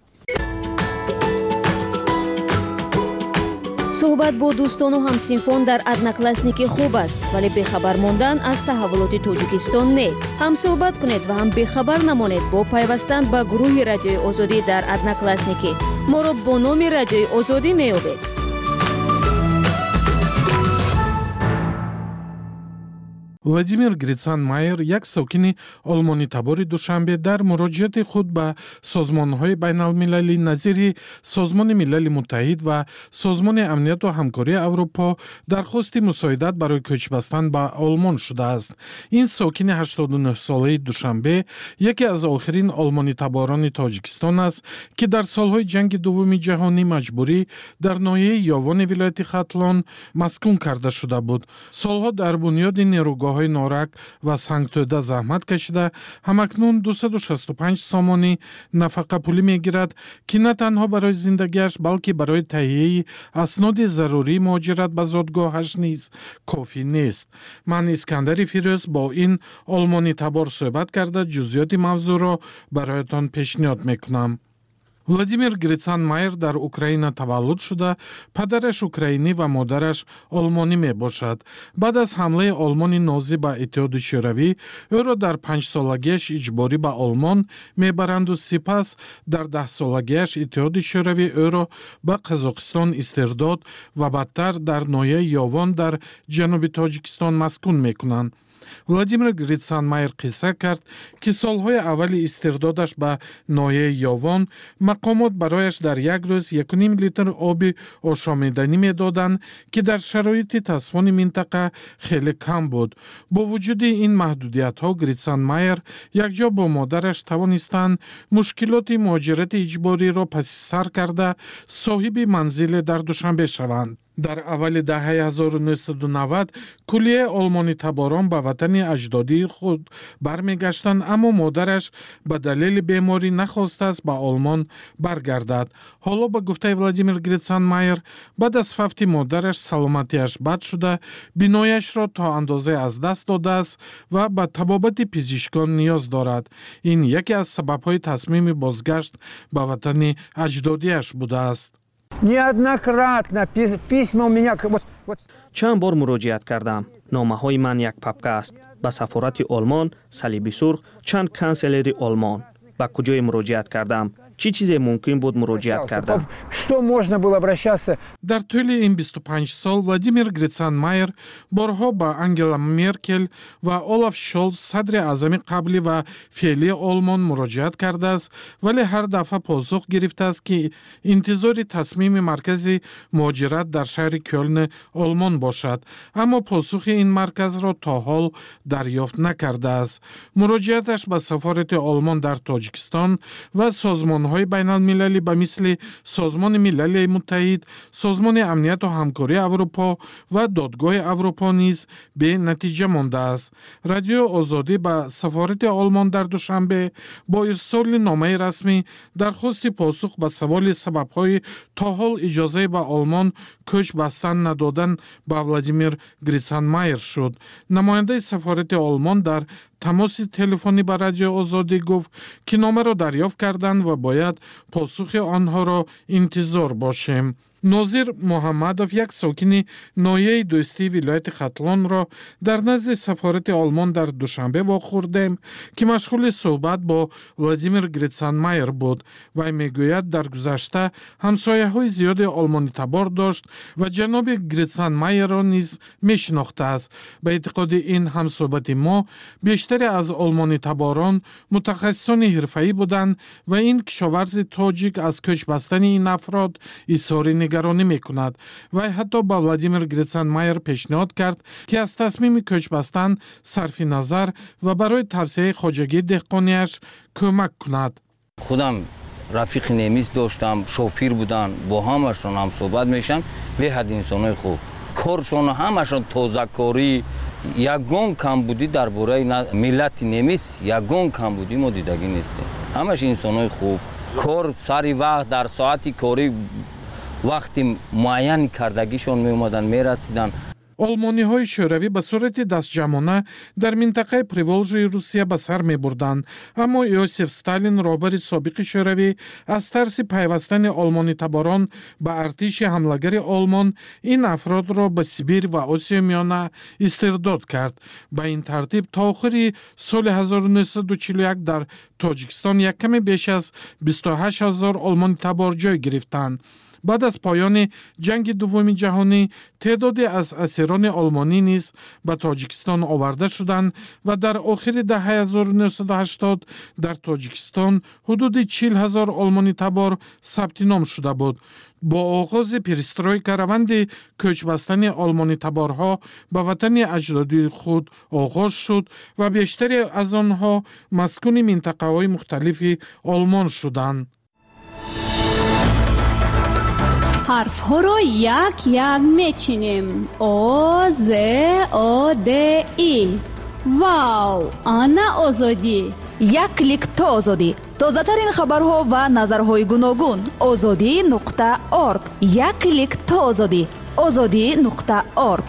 Speaker 17: صحبت با دوستان و همسینفان در ادناکلاسنیکی خوب است، ولی بخبر ماندن از تحولات تاجیکستان نه. هم صحبت کنید و هم بخبر نمانید با پیوستن به گروه رادیوی آزادی در ادناکلاسنیکی. ما را با نام رادیوی آزادی می‌یابید.
Speaker 4: владимир Грицан-Майер, як сокини олмони табори Душанбе, дар муроҷиати худ ба созмонҳои байналмилалӣ назири Созмони Милали Муттаҳид ва Созмони Амнияту Ҳамкории Аврупо дархости мусоидат барои кӯчбастан ба Олмон шудааст. Ин сокини ҳаштоду нӯҳ солаи Душанбе яке аз охирин олмони таборони Тоҷикистон аст, ки дар солҳои ҷанги дуввуми ҷаҳонӣ маҷбурӣ дар ноҳияи Ёвони вилояти Хатлон маскун карда шуда буд. Солҳо дар бунёди нерӯгоҳ норак ва сангтӯда заҳмат кашида ҳамакнун дусаду шасту панҷ сомонӣ нафақапулӣ мегирад, ки на танҳо барои зиндагиаш, балки барои таҳияи асноди зарурии муҳоҷират ба зодгоҳаш низ кофӣ нест. Ман Искандари Фирӯз бо ин олмони табор суҳбат карда ҷузъиёти мавзӯъро бароятон пешниҳод мекунам. владимир Грицан-Майер дар Украина таваллуд шуда, падараш украинӣ ва модараш олмонӣ мебошад. Баъд аз ҳамлаи олмони нозӣ ба Иттиҳоди Шӯравӣ, ӯро дар панҷсолагиаш иҷборӣ ба Олмон мебаранду сипас дар даҳсолагиаш Иттиҳоди Шӯравӣ ӯро ба Қазоқистон истирдод ва баъдтар дар ноҳияи Ёвон дар ҷануби Тоҷикистон маскун мекунанд. владимир Грицан-Майер қисса кард, ки солҳои аввали истирдодаш ба ноҳияи Ёвон мақомот барояш дар як рӯз якуним литр оби ошомиданӣ медоданд, ки дар шароити тасфони минтақа хеле кам буд. бо вуҷуди ин маҳдудиятҳо Грицан-Майер якҷо бо модараш тавонистанд мушкилоти муҳоҷирати иҷбориро паси сар карда соҳиби манзиле дар Душанбе шаванд. дар аввалидаҳаи ҳазору нӯҳсаду навад куллияи олмони таборон ба ватани аҷдодии худ бармегаштанд, аммо модараш ба далели беморӣ нахостааст ба олмон баргардад. ҳоло ба гуфтаи Владимир Грицанмайер баъд аз фавти модараш саломатиаш бад шуда, бинояшро то андозае аз даст додааст ва ба табобати пизишкон ниёз дорад. ин яке аз сабабҳои тасмими бозгашт ба ватани аҷдодиаш будааст.
Speaker 6: Неоднократно письма у меня...
Speaker 13: чанд бор муроҷиат кардам. номаҳои ман як папка аст. ба сафорати Олмон, салиби сурх, чанд канцелери Олмон. ба куҷое муроҷиат кардам? чӣ чизе мумкин буд муроҷиат кардам?
Speaker 6: Что можно было обращаться?
Speaker 4: дар тӯли ин бисту панҷ сол Владимир Грицанмайер борҳо ба Ангела Меркел ва Олаф Шолц, садри аъзами қаблӣ ва феълии Олмон муроҷиат кардааст, вале ҳар дафъа посух гирифтааст ки интизори тасмими маркази муҳоҷират дар шаҳри Кёлн Олмон бошад, аммо посухи ин марказро то ҳол дарёфт накардааст. муроҷиаташ ба сафорати Олмон дар Тоҷикистон ва созмон ҳои байналмилалӣ ба мисли Созмони Милалии Муттаҳид, Созмони Амнияту ҳамкории Аврупо ва Додгоҳи Аврупо низ бенатиҷа мондааст. Радиои Озодӣ ба сафорати Олмон дар Душанбе бо ирсоли номаи расмӣ дархости посух ба саволи сабабҳои то ҳол иҷозаи ба Олмон кӯч бастан надодан ба Владимир Грицанмайер шуд. намояндаи сафорати Олмон дар тамоси телефонӣ ба Радиои Озодӣ гуфт ки номаро дарёфт карданд ва бояд посухи онҳоро интизор бошем. нозир Муҳаммадов, як сокини ноҳияи Дӯстии вилояти Хатлонро дар назди сафорати Олмон дар Душанбе вохӯрдем, ки машғули суҳбат бо Владимир Грицанмайер буд. вай мегӯяд, дар гузашта ҳамсояҳои зиёди олмонитабор дошт ва ҷаноби Грицанмайерро низ мешинохтааст. ба эътиқоди ин ҳамсуҳбати мо бештаре аз олмонитаборон мутахассисони ҳирфаӣ буданд ва ин кишоварзи тоҷик аз кӯчбастани ин афрод изҳори нигаронӣ мекунад. вай ҳатто ба Владимир Грицанмайер пешниҳод кард ки аз тасмими кӯчбастан сарфи назар ва барои тавсеяи хоҷагии деҳқонияш кӯмак кунад.
Speaker 22: худам рафиқи немис доштам, шофир будан, бо ҳамашон ҳам суҳбат мешам, беҳад инсонои хуб. коршон ҳамашон тозакорӣ, ягон камбудӣ дар бораи миллати немис, ягон камбудӣ мо дидагӣ нестем. ҳамаш инсонои хуб. кор сари вақт, дар соати корӣ вақти муайяни кардагишон меомаданд, мерасиданд.
Speaker 4: олмониҳои шӯравӣ ба сурати дастҷамона дар минтақаи Приволжии Русия ба сар мебурданд, аммо Иосиф Сталин, роҳбари собиқи шӯравӣ, аз тарси пайвастани олмонитаборон ба артиши ҳамлагари Олмон ин афродро ба Сибир ва Осиёи Миёна истирдод кард. ба ин тартиб то охири соли ҳазору нӯҳсаду чилу як дар Тоҷикистон яккаме беш аз бисту ҳашт ҳазор олмонитабор ҷой гирифтанд. баъд аз поёни ҷанги дуввуми ҷаҳонӣ теъдоде аз асирони олмонӣ низ ба Тоҷикистон оварда шуданд ва дар охиридаҳаи ҳазору нӯҳсаду ҳаштод дар Тоҷикистон ҳудуди чил ҳазор олмонитабор сабти ном шуда буд. бо оғози перестройка раванди кӯчбастани олмонитаборҳо ба ватани аҷдодии худ оғоз шуд ва бештаре аз онҳо маскуни минтақаҳои мухталифи Олмон шуданд.
Speaker 23: ҳарфҳоро як як мечинем. о з о д и. вау, ана озодӣ.
Speaker 24: як клик то озодӣ. тозатарин хабарҳо ва назарҳои гуногун. озодӣ нуқта орг. як клик то озодӣ. озодӣ нуқта орг.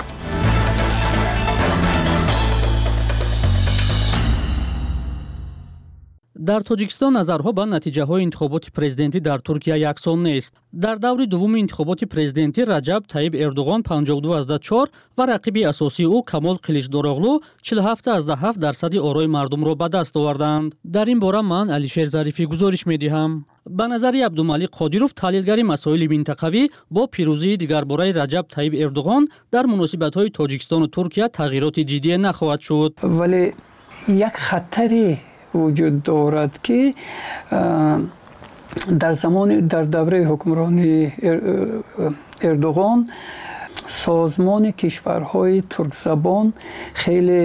Speaker 25: дар Тоҷикистон назарҳо ба натиҷаҳои интихоботи президентӣ дар Туркия яксон нест. дар даври дуввуми интихоботи президентӣ Раҷаб Таyyib Эрдуғон панҷоҳу ду азда чор ва рақиби асосии ӯ Камол Қиличдороғлу чилу ҳафт азда ҳафт дарсади орои мардумро ба даст оварданд. дар ин бора ман Алишер Зарифӣ гузориш медиҳам. ба назари Абдумалик Қодиров, таҳлилгари масоили минтақавӣ, бо пирӯзии дигарбораи Раҷаб Таyyib Эрдуғон дар муносибатҳои Тоҷикистону Туркия тағйироти ҷиддие нахоҳад шуд.
Speaker 11: вале як хатаре вуҷуд дорад ки дар замони дар давраи ҳукмронии Эрдуғон созмони кишварҳои туркзабон хеле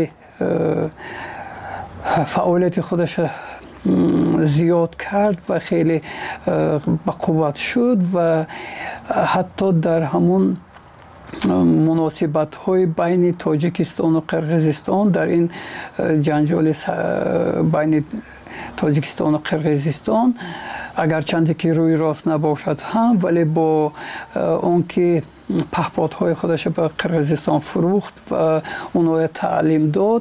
Speaker 11: фаъолияти худаш зиёд кард ва хеле бақувват шуд ва ҳатто дар ҳамун مناسبت‌های بین تاجیکستان و قرقیزستان در این جنجال بین تاجیکستان و قرقیزستان اگرچند که روی راست نباشد هم، ولی با اون که پهپادهای خودش به قرقیزستان فروخت و اونها تعلیم داد،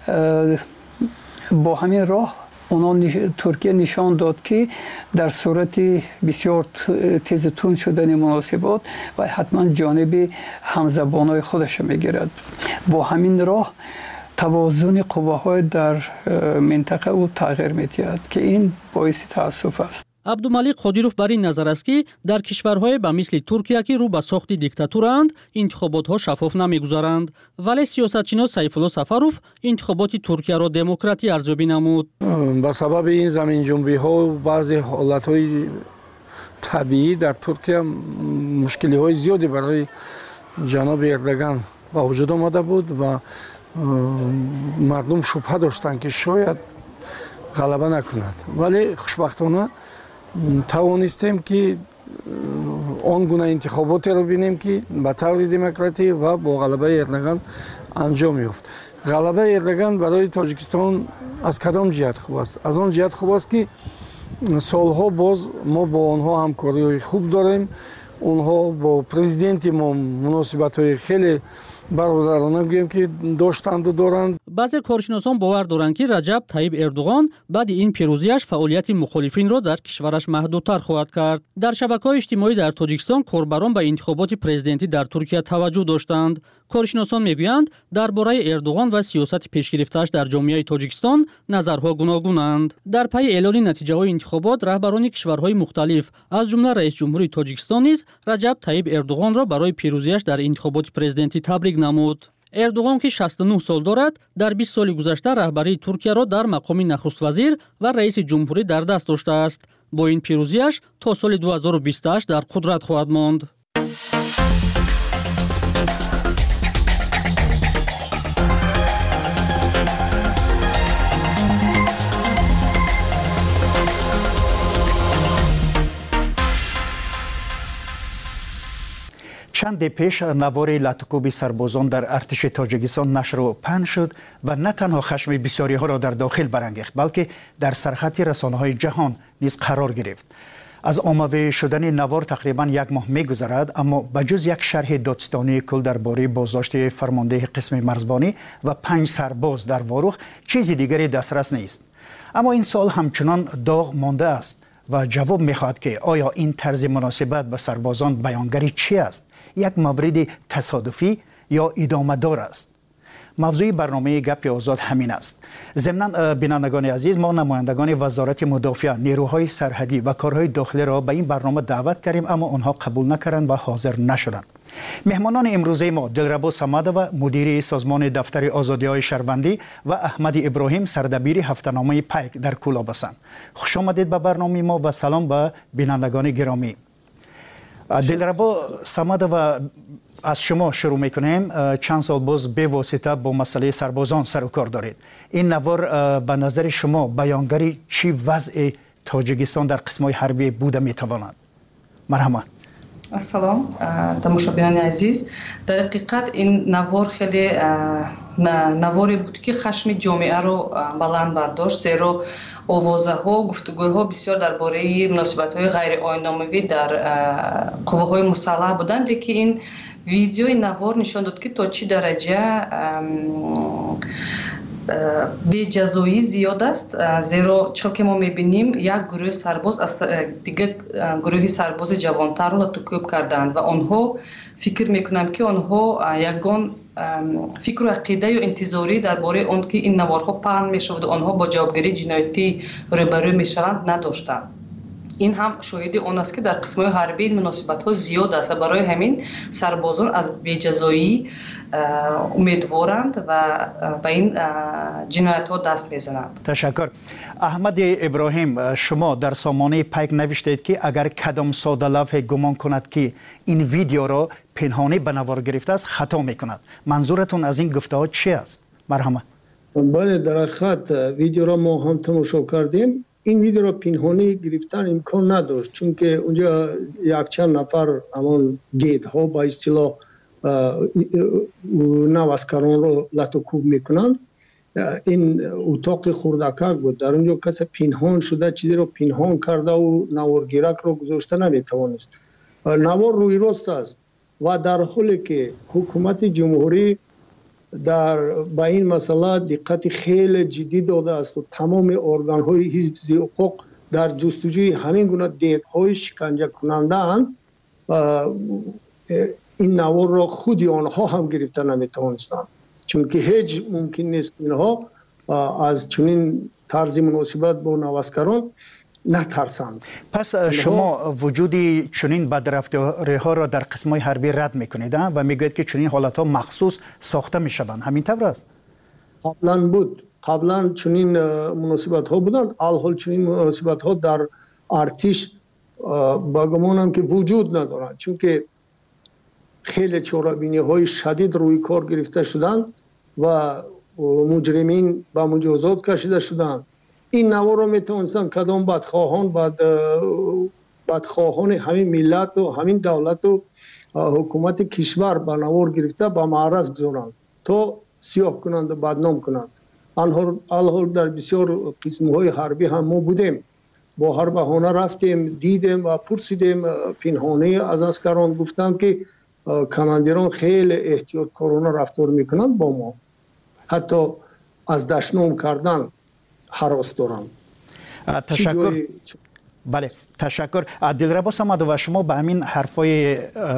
Speaker 11: با همین راه اونا ترکیه نشان داد که در صورت بسیار تیز تون شدن مناسبات و حتما جانب همزبانای خودش میگیرد. با همین راه توازن قواهای در منطقه او تغییر می‌دهد که این باعث تأسف است.
Speaker 25: عبدالمالک قادیروف بر این نظر است که در کشورهای به مثل ترکیه که رو به ساخت دیکتاتورند انتخابات‌ها شفاف نمی‌گذارند، ولی سیاستشناس سیفالله سفروف انتخابات ترکیه را دموکراتی ارزیابی نمود.
Speaker 7: به سبب این زمین جنبی‌ها و بعضی حالت‌های طبیعی در ترکیه مشکل‌های زیادی برای جناب اردوغان با وجود آمده بود و مردم شبهه داشتند که شاید غلبه نکند، ولی خوشبختانه توانستیم که آن گونه انتخاباتی را بینیم که به طور دموکراتی و با غلبه اردوغان انجام یافت. غلبه اردوغان برای تاجیکستان از کدام جهت خوب است؟ از آن جهت خوب است که سالها باز ما با آنها همکاری خوب داریم. اونها با پرزیدنت ما مناسبت‌های خیلی برادرانه گویم که داشتند و دارند.
Speaker 25: بعضی کارشناسان باور دارند که رجب طیب اردوغان بعد این پیروزیش فعالیت مخالفین را در کشورش محدودتر خواهد کرد. در شبکه‌های اجتماعی در تاجیکستان کاربران به انتخابات پرزیدنتی در ترکیه توجه داشتند. کارشناسان میگویند درباره اردوغان و سیاست پیشگرفته‌اش در جامعه تاجیکستان نظرها گوناگونند. در پی اعلان نتیجه‌های انتخابات رهبران کشورهای مختلف از جمله رئیس جمهوری تاجیکستان نیز رجب طیب اردوغان را برای پیروزیش در انتخابات پرزیدنتی تبریک نمود. اردوغان که شصت و نه سال دارد، در بیست سال گذشته رهبری ترکیه را در مقام نخست وزیر و رئیس جمهوری در دست داشته است. با این پیروزیش تا سال دو هزار و بیست و هشت در قدرت خواهد ماند.
Speaker 18: چند پیش نوار لطکوب سربازان در ارتش تاجیکستان نشر و پهن شد و نه تنها خشم بسیاری ها را در داخل برانگیخت، بلکه در سرخط رسانه های جهان نیز قرار گرفت. از عامه شدن نوار تقریبا یک ماه می‌گذرد، اما بجز یک شرح دادستانی کل درباره بازداشت فرمانده قسم مرزبانی و پنج سرباز در واروخ چیزی دیگری دسترس نیست. اما این سوال همچنان داغ مانده است و جواب می‌خواهد که آیا این طرز مناسبت به سربازان بیانگری چی است؟ یک مورد تصادفی یا ادامه دار است؟ موضوع برنامه گپ آزاد همین است. ضمناً بینندگان عزیز، ما نمایندگان وزارت مدافع، نیروهای سرحدی و کارهای داخلی را به این برنامه دعوت کردیم، اما آنها قبول نکردند و حاضر نشدند. مهمانان امروزه ما دلربا صمدوف، مدیر سازمان دفتر آزادی‌های شهروندی و احمد ابراهیم، سردبیر هفته‌نامه پیک در کولاب هستند. خوش آمدید به برنامه ما و سلام به بینندگان گرامی. دلربا صمدوف، از شما شروع میکنیم. چند سال باز به واسطه با مسئله سربازان سر و کار دارید. این نوار به نظر شما بیانگری چی وضع تاجیکستان در قسم‌های حربی بوده میتواند؟ مرحبا.
Speaker 2: سلام تماشابینان عزیز. در حقیقت این نوار خیلی نواری بود که خشم جامعه رو بلند برداشت، زیرا آوازه ها، گفتگوی ها بسیار درباره مناسبت های غیر آیین‌ناموی در قوه‌های مسلح بودند، لیکن این ویدیوی نوار نشان داد که تا چی درجه بی جزایی زیاد است، زیرا چون که ما میبینیم یک گروه سرباز از دیگه گروهی سرباز جوانتر رو تکوب کردند و آنها فکر میکنم که آنها یگان فکر و عقیده و انتظاری درباره اون که این نوارها پهن میشود و آنها با جوابگیری جنایتی روبرو میشوند نداشتند. این هم شاهد آن است که در قسم‌های حربی این مناسبت‌ها زیاد است و برای همین سربازان از بی‌جزایی امیدوارند و به این جنایت‌ها دست می‌زنند.
Speaker 18: تشکر. احمد ابراهیم، شما در سامانه پیک نوشتید که اگر کدام سادلف گمان کند که این ویدیو را پنهانی به نوار گرفته است خطا می‌کند. منظورتون از این گفته‌ها چی است؟ مرحبا.
Speaker 8: بله، در حقیقت ویدیو را ما هم تماشا کردیم. این ویدیو را پنهانی گرفتن امکان نداشت، چون که اونجا یک چند نفر همان گیدها با اصطلاح نوازکاران رو لطوکوب میکنند. این اتاق خردکک بود، در اونجا کسی پنهان شده چیزی رو پنهان کرده و نوارگیرک رو گذاشته نمیتوانست. نوار روی راست است و در حالی که حکومت جمهوری در به این مسئله دقت خیلی جدی داده است و تمام ارگان های حفظ حقوق در جستجوی همین گونه دیدهای شکنجه کننده اند، این نوار را خودی آنها هم گرفته نمیتوانستند، چون که هیچ ممکن نیست اینها از چنین طرز مناسبت با نوازکاران نترسند.
Speaker 18: پس شما وجودی چنین بدرفتاری ها را در قسم‌های حربی رد میکنید و میگوید که چنین حالت ها مخصوص ساخته میشوند، همین طور است؟
Speaker 8: قبلا بود، قبلا چنین مناسبت ها بودند، الحال چنین مناسبت ها در ارتش با گمانم که وجود ندارند، چون که خیلی چاره‌بینی های شدید روی کار گرفته شدند و مجرمین به مجازات کشیده شدند. این نوار رو میتونستن کدام بدخواهان بعد بدخواهان همین ملت و همین دولت و حکومت کشور به نوار گرفته به معرض بذارند تا سیاه کنند و بدنام کنند. الحال در بسیار قسم‌های حربی هم ما بودیم، با هر بهانه رفتیم دیدیم و پرسیدیم، پنهانی از عسکران گفتند که کماندیران خیلی احتیاطکارانه رفتار میکنند با ما، حتی از دشنام کردن هراس دارند.
Speaker 18: تشکر. بله تشکر. دلربا صمدو و شما به همین حرفای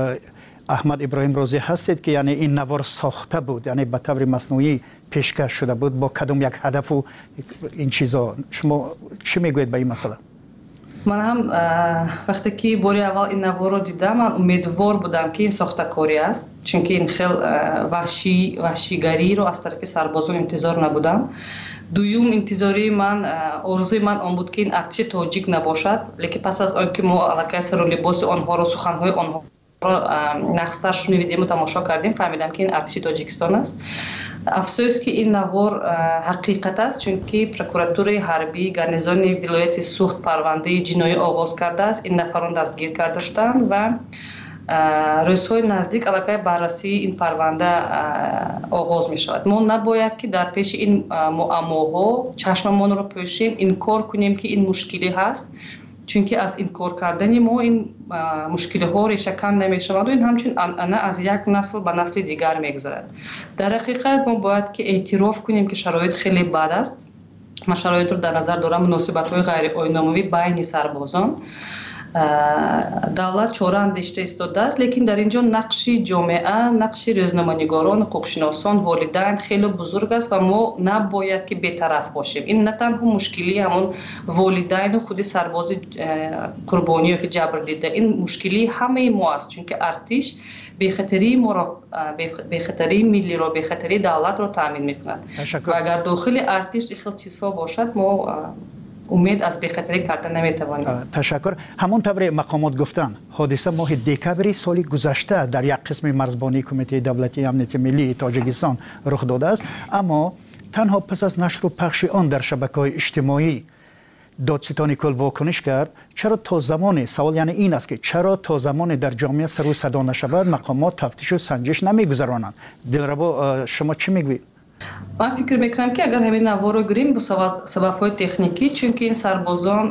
Speaker 18: احمد ابراهیم رازی هستید که یعنی این نوار ساخته بود، یعنی به طور مصنوعی پیشکش شده بود با کدام یک هدف و این چیزا، شما چی میگوید به این مسئله؟
Speaker 2: من هم وقتی که باری اول این نوار رو دیدم من امیدوار بودم که این ساخته‌کاری است، چون که این خیلی وحشی وحشیگری رو از طرف سربازان انتظار نبودم. دوم انتظاری من آرزوی من آن بود که این ارتش تاجیک نباشد، لیکن پس از آنکه ما علاقه سر و لباس آنها را سخنهای آنها را نقصتر شنیدیم و تماشا کردیم فهمیدم که این ارتش تاجیکستان است. افسوس که این نوار حقیقت است، چون که پروکوراتور حربی گارنیزون ولایت سوخت پرونده جنایی آغاز کرده است. این نفران دستگیر کرده شدند و روزهای نزدیک علاقه بررسی این پرونده آغاز می شود. ما نباید که در پیش این معماها چشممان را پوشیم، این کار کنیم که این مشکلی هست، چون که از این کار کردن ما این مشکل ها ریشه‌کن نمی شود و این همچون انانه از یک نسل به نسل دیگر می گذارد. در حقیقت ما باید که اعتراف کنیم که شرایط خیلی بد است. ما شرایط رو در نظر دارم، مناسبت های غیر آیین‌ناموی بین سربازان. دولت چاره اندیشیده ایستاده است، لیکن در اینجا نقش جامعه، نقش روزنامه‌نگاران، حقوق‌شناسان، والدین خیلی بزرگ است و ما نباید که بی‌طرف باشیم. این نه تنها مشکلی همون والدین و خود سرباز قربانی که جبر دیده، این مشکلی همه ما است، چون که ارتش بخطری ما را بخطری ملی را بخطری دولت را تامین می‌کند و اگر داخل ارتش خیلی چیزها باشد ما امید از بخطری کردن نمیتوانیم.
Speaker 18: تشکر. همون طور مقامات گفتن حادثه ماه دکبر سال گذشته در یک قسم مرزبانی کمیته دولتی امنیت ملی تاجیکستان رخ داده است، اما تنها پس از نشر و پخش آن در شبکه‌های اجتماعی دادستانی کل واکنش کرد. چرا تا زمان، سوال یعنی این است که چرا تا زمان در جامعه سر و صدا نشود مقامات تفتیش و سنجش نمیگذرانند؟ دلربا شما چی میگویید؟
Speaker 2: من فکر میکنم که اگر همین نوار رو گیریم با سبب‌های تکنیکی، چون که این سربازان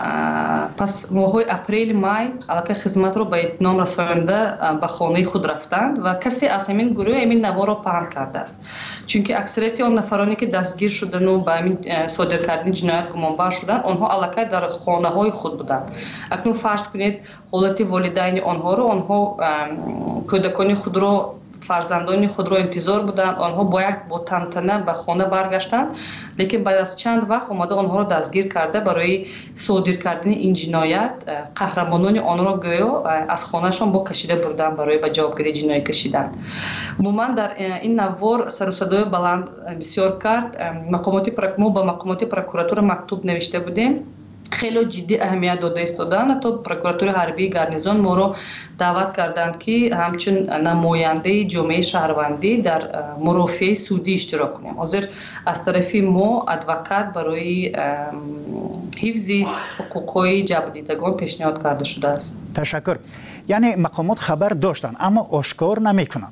Speaker 2: پس ماه‌های اپریل مای علاقه خدمت رو به اتمام رسانده به خانه خود رفتند و کسی از همین گروه همین نوار رو پهن کرده است، چون که اکثریت آن نفرانی که دستگیر شدن و به همین صادر کردن جنایت گمانبر شدند آنها علاقه در خانه های خود بودند. اکنون فرض کنید حالت والدین آنها رو، آنها کودکان خود رو، فرزندان خود را انتظار بودند، آنها باید با تنتنه به خانه برگشتند، لیکن بعد از چند وقت اومده آنها را دستگیر کرده برای صادر کردن این جنایت. قهرمانان آن را گویا از خانهشان با کشیده بردن برای به جوابگیری جنایی کشیدن. عموما در این نوار سر و صدای بلند بسیار کرد. مقامات ما با مقامات پروکوراتور مکتوب نوشته بودیم، خیلی جدی اهمیت داده ایستادن. تا پروکوراتور حربی گارنیزون ما رو دعوت کردند که همچون نماینده جامعه شهروندی در مرافعه سودی اشتراک کنیم. حاضر از طرف ما ادوکات برای حفظ حقوق‌های جبردیدگان پیشنهاد کرده شده است.
Speaker 18: تشکر. یعنی مقامات خبر داشتن اما آشکار نمیکنن.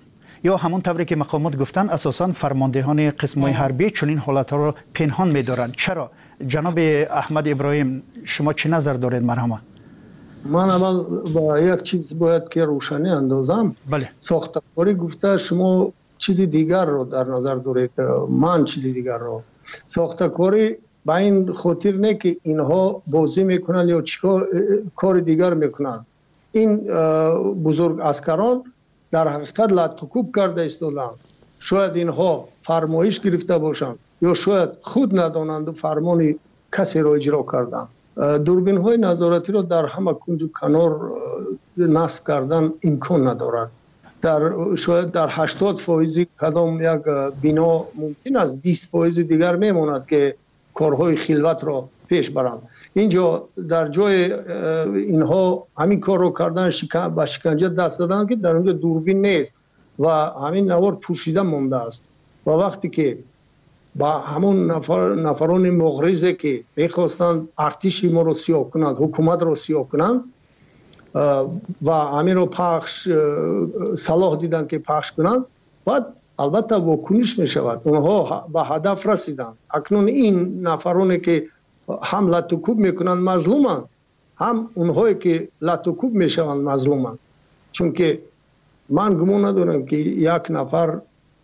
Speaker 18: یا همون طوری که مقامات گفتن اساسا فرماندهان قسم‌های حربی چنین حالت‌ها را پنهان می‌دارند. چرا جناب احمد ابراهیم شما چه نظر دارید مرحبا؟
Speaker 8: من اول با یک چیز باید که روشنی اندازم.
Speaker 18: بله.
Speaker 8: ساختاری گفته شما چیز دیگر رو در نظر دارید، من چیز دیگر رو. ساختکاری با این خاطر نه که اینها بازی میکنن یا چیکار کار دیگر میکنن. این بزرگ اسکران در حقیقت لطکوب کرده ایستادند. شاید اینها فرمایش گرفته باشند یا شاید خود ندانند و فرمان کسی را اجرا کردند. دوربین های نظارتی را در همه کنج و کنار نصب کردن امکان ندارد. در شاید در هشتاد فایز کدام یک بنا ممکن است بیست فایز دیگر میماند که کارهای خلوت را پیش برند. اینجا در جای اینها همین کار رو کردن شکن با شکنجه دست دادن که در اونجا دوربین نیست و همین نوار پوشیده مانده است و وقتی که با همون نفر نفران مغرضه که میخواستند ارتش ما رو سیاه کنند، حکومت رو سیاه کنند و همین رو پخش صلاح دیدن که پخش کنند، بعد البته واکنش می شود. اونها به هدف رسیدند. اکنون این نفرانی که هم لطوکوب میکنند مظلومند، هم اونهایی که لطوکوب میشوند مظلومند. چون که من گمان ندارم که یک نفر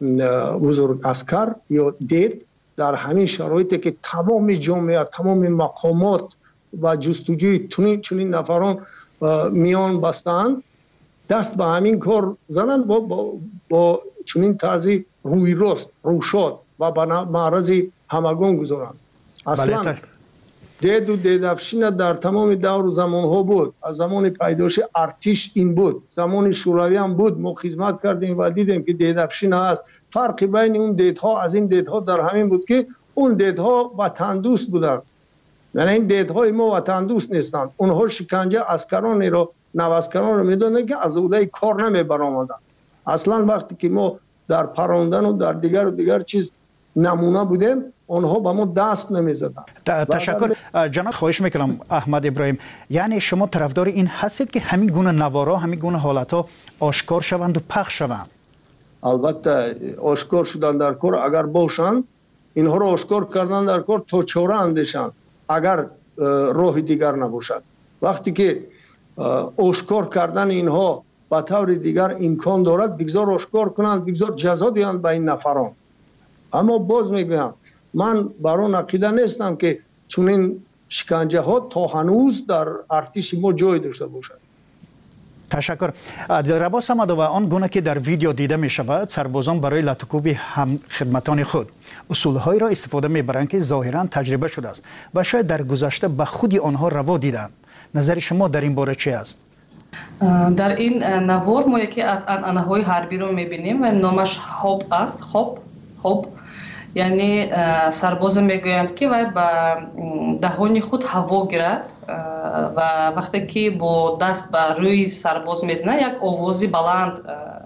Speaker 8: بزرگ اسکر یا دید در همین شرایطی که تمام جامعه، تمام مقامات و جستجوی چنین نفران میان بستند دست به همین کار زنند با, با, با چنین طرزی روی راست روشاد و به معرض همگان گذارند. اصلا دید و دیدافشین در تمام دور و زمان ها بود. از زمان پیدایش ارتش این بود، زمان شوروی هم بود. ما خدمت کردیم و دیدیم که دیدافشین هست. فرق بین اون دیدها از این دیدها در همین بود که اون دیدها وطن دوست بودند. یعنی این دیدهای ما وطن دوست نیستند. اونها شکنجه اسکرانی را نواسکران را میدونن که از عهده کار نمی برآمدند. اصلا وقتی که ما در پراندن و در دیگر و دیگر چیز نمونه بودیم اونها با ما دست نمی زدن.
Speaker 18: تشکر جناب. خواهش میکنم احمد ابراهیم، یعنی شما طرفدار این هستید که همین گونه نوارا، همین گونه حالتها آشکار شوند و پخش شوند؟
Speaker 8: البته آشکار شدن در کار اگر باشند، اینها را آشکار کردن در کار تا چاره اندیشند اگر راه دیگر نباشد. وقتی که آشکار کردن اینها به طور دیگر امکان دارد، بگذار آشکار کنند، بگذار جزا دهند به این نفران. اما باز میگویم من بر آن عقیده نیستم که چنین شکنجه ها تا هنوز در ارتش ما جای داشته باشد.
Speaker 18: تشکر. رباس آمد و آن گونه که در ویدیو دیده می شود، سربازان برای لطکوب هم خدمتان خود اصولهایی را استفاده می برند که ظاهرا تجربه شده است و شاید در گذشته به خودی آنها روا دیدند. نظر شما در این باره چی است؟
Speaker 2: در این نوار ما یکی از انعنه‌های حربی رو می بینیم و نامش خوب است. خوب خوب یعنی سرباز میگویند که وای با دهان خود هوا گیرد و وقتی که با دست به روی سرباز میزنه یک آوازی بلند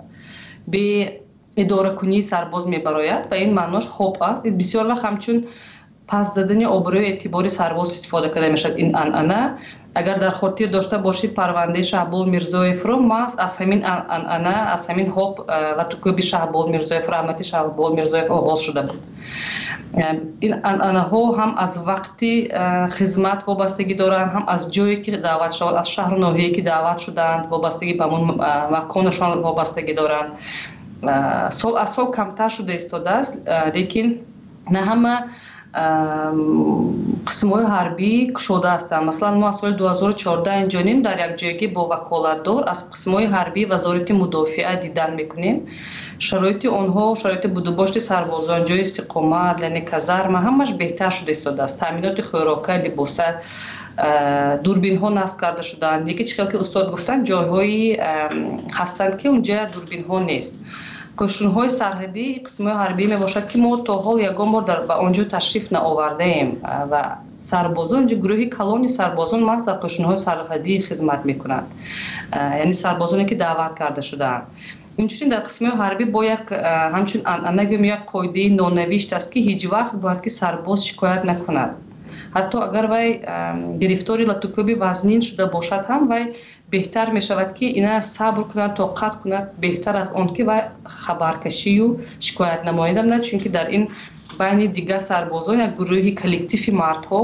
Speaker 2: به اداره کنی سرباز میبراید و این معناش خوب است. بسیار وقت همچون پس زدن آبروی اعتباری سرباز استفاده کرده میشد این انعنه. اگر در خاطر داشته باشید پرونده شهبال میرزایف رو ما از همین انعنه، از همین خوب لطکوب شهبال میرزایف، رحمتی شهبال میرزایف آغاز شده بود. این انعنه ها هم از وقتی خدمت وابستگی دارند، هم از جایی که دعوت شدند، از شهر و ناحیه‌ای که دعوت شدند وابستگی به اون مکانشان وابستگی دارند. سال از سال کمتر شده ایستاده است، لیکن نه همه قسم‌های حربی کشوده هستند. مثلا ما از سال دو هزار و چهارده اینجانیم در یک جایگی با وکالتدار از قسم‌های حربی وزارت مدافعه دیدن میکنیم. شرایط آنها، شرایط بودوباشت سربازان، جای استقامت، یعنی کازارما همش بهتر شده ایستاده است. تامینات خوراکی، لباس، دوربین ها نصب کرده شدند. یکی چیزی که استاد گفتن جایهایی هستند که اونجا دوربین ها نیست. کشتارهای سرحدی قسم‌های حربی می باشد که ما تا حال یگان بار در به آنجا تشریف نآورده ایم و سربازان اینجا گروهی کلانی سربازان ما در کشتارهای سرحدی خدمت میکنند، یعنی سربازانی که دعوت کرده شدند. اینجوری در قسم‌های حربی با یک همچون انعنه یک قاعده نانوشته است که هیچ وقت باید که سرباز شکایت نکند. ҳатто агар вай гирифтори латукӯби вазнин шуда бошад ҳам вай беҳтар мешавад ки ина сабр кунад, тоқат кунад, беҳтар аз он ки вай хабаркашию шикоятнамоӣ намояд, чунки дар ин байни дигар сарбозон як гурӯҳи коллективи мардҳо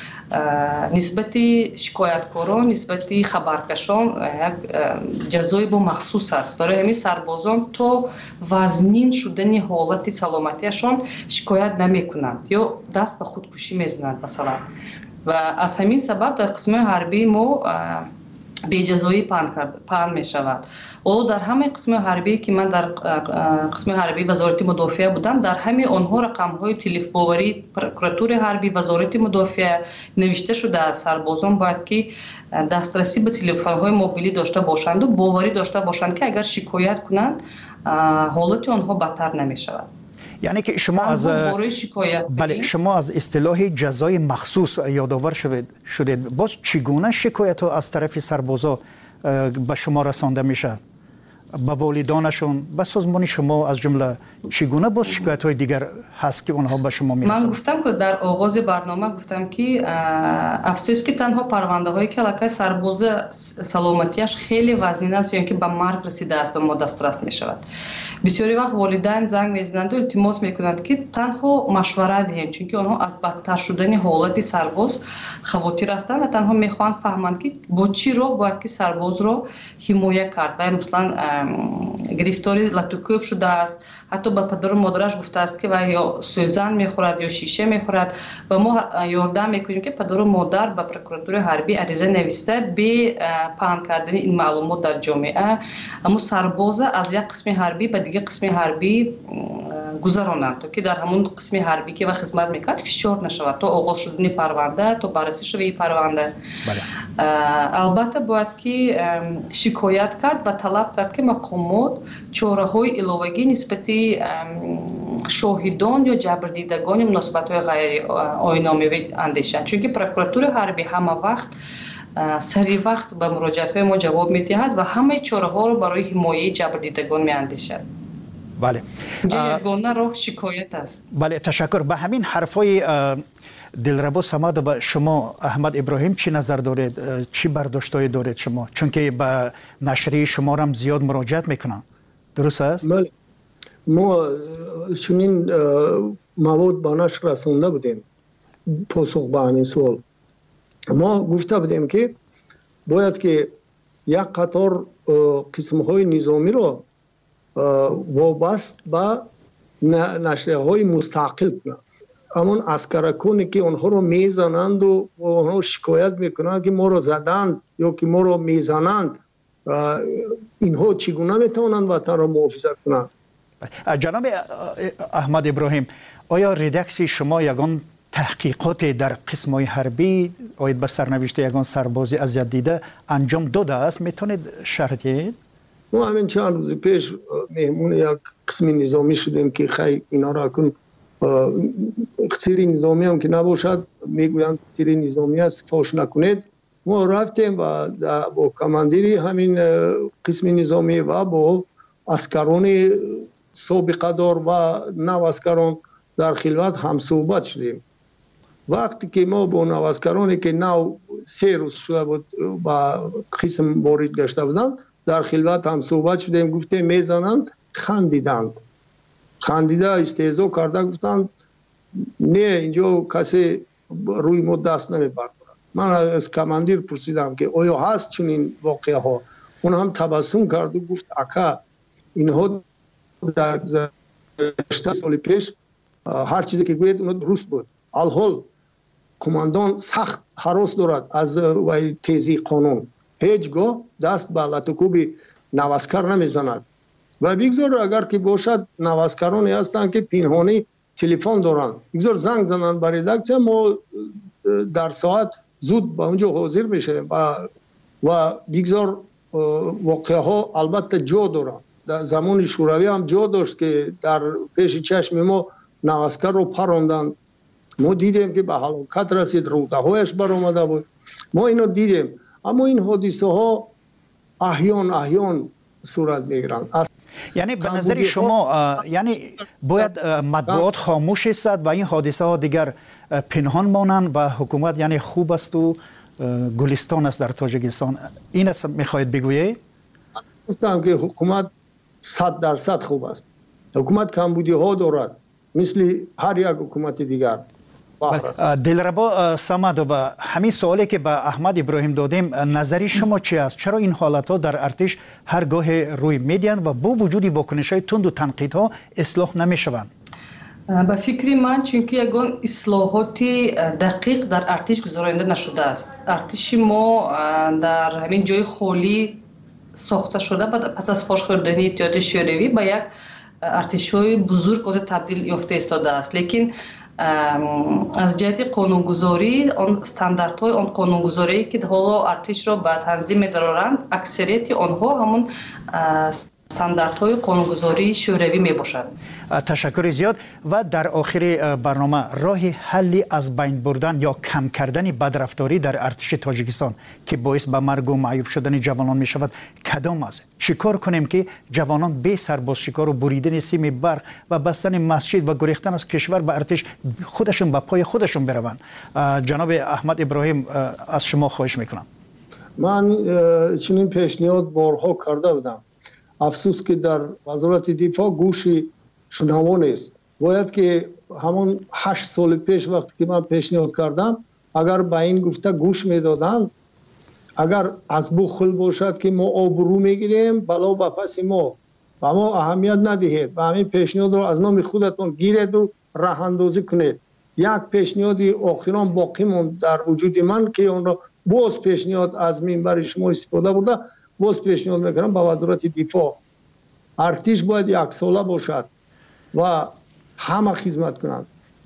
Speaker 2: нисбати шикояткорон, нисбати хабаркашон як ҷазои бо махсус аст. Барои ҳамин сарбозон то вазнин шудани ҳолати саломатиашон шикоят намекунанд ё даст ба худкушӣ мезананд масалан. Ва аз ҳамин сабаб дар қисмҳои ҳарбии мо беҷазоӣ паҳн мешавад. Оло дар ҳамаи қисмҳои ҳарбие ки ман дар қисмҳои ҳарбии вазорати мудофиа будам, дар ҳамаи онҳо рақамҳои телефонбоварии прокуратураи ҳарбӣ, вазорати мудофиа навишта шудааст сарбозон бояд ки дастрасӣ ба телефонҳои мобилӣ дошта бошанду боварӣ дошта бошанд ки агар шикоят кунанд ҳолати онҳо бадтар намешавад.
Speaker 18: یعنی که شما از بله شما از اصطلاح جزای مخصوص یادآور شدید شدید باز چگونه شکایت ها از طرف سربازا به شما رسانده میشه؟ به والدانشون، به سازمان شما از جمله چگونه باز شکایت های دیگر هست که اونها به شما میرسند؟
Speaker 2: من گفتم که در آغاز برنامه گفتم که افسوس که تنها پرونده هایی که علاقه سرباز سلامتیش خیلی وزنین است یا اینکه به مرگ رسیده است به ما دسترس می شود. بسیاری وقت والدین زنگ میزنند و التماس میکنند که تنها مشوره دهیم، چون آنها از بدتر شدن حالت سرباز خواطر هستند و تنها میخواهند فهمند که با چی راه باید که سرباز را حمایت کرد. و مثلا گرفتاری لاتوکوب شده است، حتی به پدر و مادرش گفته است که و یا سوزن میخورد یا شیشه میخورد و ما یاردم میکنیم که پدر و مادر به پروکراتور حربی عریضه نوشته به پهن کردن این معلومات در جامعه، اما سرباز از یک قسم حربی به دیگه قسم حربی گذرانند تا که در همون قسم حربی که و خدمت میکرد فشار نشود تا آغاز شدن پرونده تا بررسی شوی پرونده. البته باید که شکایت کرد و طلب کرد که مقامات چاره‌های اله‌ای نسبتی شاهدان یا جبردیدگان یا مناسبت‌های غیر آیین‌آمیز اندیشند، چون که پروکراتور حربی همه وقت سری وقت به مراجعات‌های ما جواب می‌دهد و همه چاره‌ها رو برای حمایت جبردیدگان می‌اندیشد.
Speaker 18: بله.
Speaker 2: یگانه راه شکایت است.
Speaker 18: بله تشکر. به همین حرفای دلربا سماد به شما احمد ابراهیم چی نظر دارید؟ چی برداشتایی دارید شما؟ چون که به نشریه شما هم زیاد مراجعت میکنن. درست است؟
Speaker 8: بله. ما چنین مواد با نشر رسانده بودیم پاسخ به همین سوال. ما گفته بودیم که باید که یک قطار قسم‌های نظامی را وابست به نشریه های مستقل کنند. همون عسکرکانی که آنها رو میزنند و آنها شکایت میکنند که ما رو زدند یا که ما رو میزنند، اینها چگونه میتوانند وطن را محافظت کنند؟
Speaker 18: جناب احمد ابراهیم، آیا ریدکس شما یگان تحقیقات در قسم‌های حربی آید به سرنوشت یگان سربازی اذیت دیده انجام داده است؟ میتونید شرح دهید؟
Speaker 8: ما همین چند روز پیش مهمون یک قسم نظامی شدیم که خیلی اینا را کن سری نظامی هم که نباشد میگویند سری نظامی است فاش نکنید. ما رفتیم و با کماندیری همین قسم نظامی و با اسکران سابقه دار و نو اسکران در خلوت هم صحبت شدیم. وقتی که ما با نو اسکرانی که نو سه روز شده بود با قسم وارد گشته بودند در خلوت هم صحبت شدیم، گفتیم میزنند، خندیدند. خندیده استهزا کرده گفتند نه اینجا کسی روی ما دست نمیبرد. من از کماندیر پرسیدم که آیا هست چنین واقعه ها؟ اون هم تبسم کرد و گفت اکا اینها در گذشته سال پیش هر چیزی که گوید اونها درست بود. الحال کماندان سخت هراس دارد از وی تیزی قانون، هیچگاه دست به لاتوکوبی نواسکر نمیزند و بگذار اگر که باشد نواسکرانی هستند که پنهانی تلفن دارند، بگذار زنگ زنند به ردکسیون، ما در ساعت زود به اونجا حاضر میشیم و و بگذار واقعه ها البته جا دارند. در زمان شوروی هم جا داشت که در پیش چشم ما نواسکر رو پراندند، ما دیدیم که به هلاکت رسید، روده هایش برآمده بود، ما اینو دیدیم. اما این حادثه ها احیان احیان صورت میگیرند.
Speaker 18: یعنی به نظر شما یعنی باید مطبوعات خاموش است و این حادثه ها دیگر پنهان مانند و حکومت یعنی خوب است و گلستان است در تاجیکستان، این است میخواهید بگویید؟
Speaker 8: گفتم که حکومت صد درصد خوب است. حکومت کمبودی ها دارد مثل هر یک حکومت دیگر.
Speaker 18: دلربا صمد و همین سوالی که به احمد ابراهیم دادیم، نظری شما چی است؟ چرا این حالت ها در ارتش هرگاه روی میدین و با وجود واکنش های تند و تنقیدها اصلاح نمی شوند؟
Speaker 2: به فکر من چونکه یگان اصلاحات دقیق در ارتش گذرانده نشده است. ارتش ما در همین جای خالی ساخته شده پس از فاش خوردنی اتحاد شوروی به یک ارتش‌های بزرگ از تبدیل یافته ایستاده است. لیکن از جهت قانونگذاری آن استانداردهای آن قانونگذاری که حالا ارتش را به تنظیم می‌دارند، اکثریت آنها همون استانداردهای قانونگذاری شوروی میباشد.
Speaker 18: تشکر زیاد. و در آخر برنامه راه حلی از بین بردن یا کم کردن بدرفتاری در ارتش تاجیکستان که باعث به مرگ و معیوب شدن جوانان می شود کدام است؟ چیکار کنیم که جوانان بی سرباز شکار و بریدن سیم برق و بستن مسجد و گریختن از کشور به ارتش خودشون به پای خودشون بروند؟ جناب احمد ابراهیم از شما خواهش میکنم.
Speaker 8: من چنین پیشنهاد بارها کرده بودم. افسوس که در وزارت دفاع گوشی شنوان است. باید که همون هشت سال پیش وقتی که من پیشنهاد کردم اگر به این گفته گوش میدادن، اگر از بخل باشد که ما آبرو میگیریم بلا به پس ما و ما اهمیت ندهید و همین پیشنهاد رو از نام خودتون گیرید و راه اندازی کنید. یک پیشنهاد آخران باقی ماند در وجود من که اون را باز پیشنهاد از منبر شما استفاده بوده، باز پیشنهاد میکنم به وزارت دفاع. ارتش باید یک ساله باشد و همه خدمت کنند.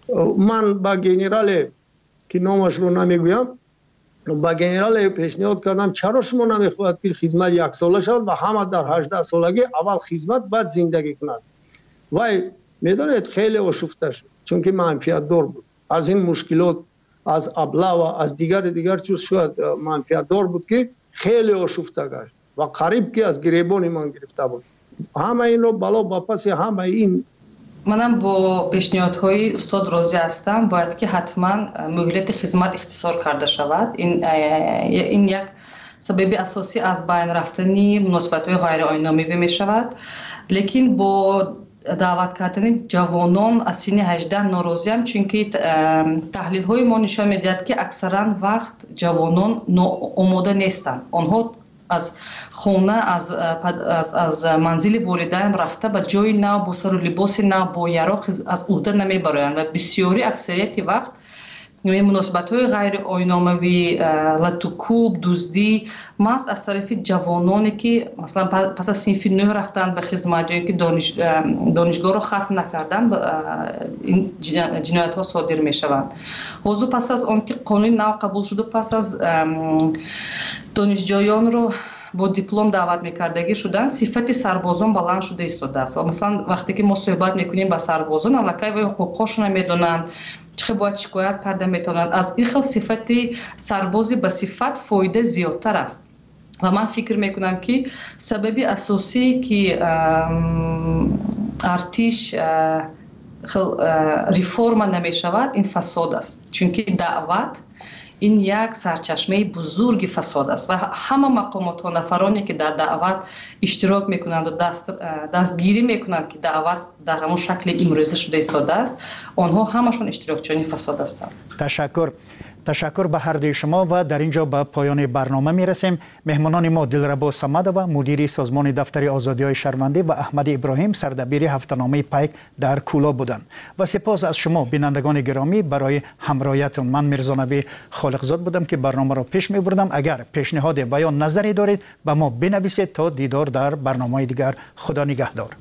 Speaker 8: من با گنرال که نامش رو نمیگویم، با گنرال پیشنهاد کردم چرا شما نمیخواهید که خدمت یک ساله شود و همه در هجده سالگی اول خدمت بعد زندگی کنند. وای میدونید خیلی آشفته شد چون که منفعت دار بود. از این مشکلات از ابلا و از دیگر دیگر چیز شد منفعت دار بود که خیلی آشفته گشت و قریب که از گریبان من گرفته بود. همه این رو بلا با پس همه این.
Speaker 2: منم با پیشنهادهای استاد راضی هستم. باید که حتما مهلت خدمت اختصار کرده شود. این این یک سبب اساسی از بین رفتنی مناسبت‌های غیر آیین‌نامه‌ای می شود. لیکن با دعوت کردن جوانان از سن هجده ناراضیم، چونکه تحلیل‌های ما نشان می‌دهد که اکثرا وقت جوانان آماده نیستند. آنها از خونه از از از منزل والدین رفته به جای نو با سر و لباس نو با یراق از عهده نمیبرند و بسیاری اکثریت وقت مناسبت‌های غیر آیین‌نامه‌ای، لطوکوب، دزدی محض از طرف جوانانی که مثلا پس از صنف نه رفتن به خدمت یا که دانش دانشگاه رو ختم نکردن این جنایت‌ها صادر می‌شوند. حضور پس از آن که قانون نو قبول شده، پس از دانشجویان رو با دیپلم دعوت میکردگی شدن، صفت سربازان بلند شده ایستاده است. مثلا وقتی که ما صحبت میکنیم با سربازان الکی و حقوقشون نمیدونن، چه باید شکایت کرده میتونن. از این خیلی صفت سربازی به صفت فایده زیادتر است و من فکر میکنم که سبب اساسی که ارتش ریفورم نمیشود این فساد است، چون که دعوت این یک سرچشمه بزرگ فساد است و همه مقامات و نفرانی که در دعوت اشتراک میکنند و دست دستگیری میکنند که دعوت در همون شکل امروزه شده ایستاده است، آنها همشون اشتراکچیان فساد هستند.
Speaker 18: تشکر. تشکر به هر دوی شما و در اینجا به پایان برنامه میرسیم. مهمانان ما دلربا صمد و مدیر سازمان دفتر آزادی‌های شهروندی و احمد ابراهیم سردبیر هفته‌نامه پیک در کولا بودند. و سپاس از شما بینندگان گرامی برای همراهیتون. من میرزا نبی خالقزاد بودم که برنامه را پیش میبردم. اگر پیشنهاد بیان نظری دارید به ما بنویسید. تا دیدار در برنامه دیگر، خدا نگهدار.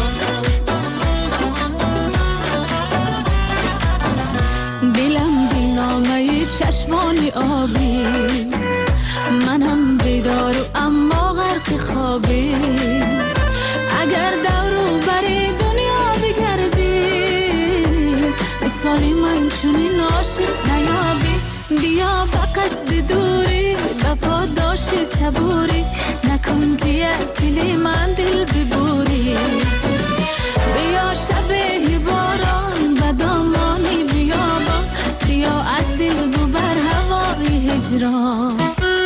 Speaker 23: دلم نامه چشمانی آبی، منم بیدار و اما غرق خوابی. اگر دورو بری دنیا بگردی، مثالی من چونی عاشق نیابی. بیا با قصد دوری با پاداش صبوری، نکن که از دل من دل ببوری. بیا شب باران و دامانی بیابان، بیا از دل ببر هوای هجران.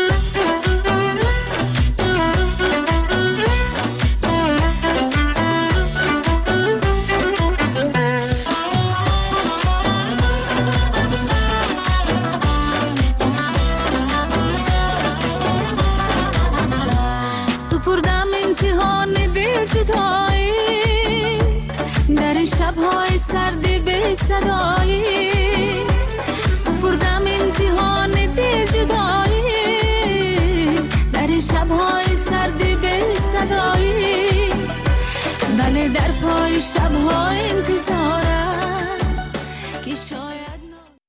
Speaker 23: شب‌های سرد به صدایی، سپردم امتحان دل جدایی. در شب‌های سرد به صدایی، بله در پای شب‌های انتظاری.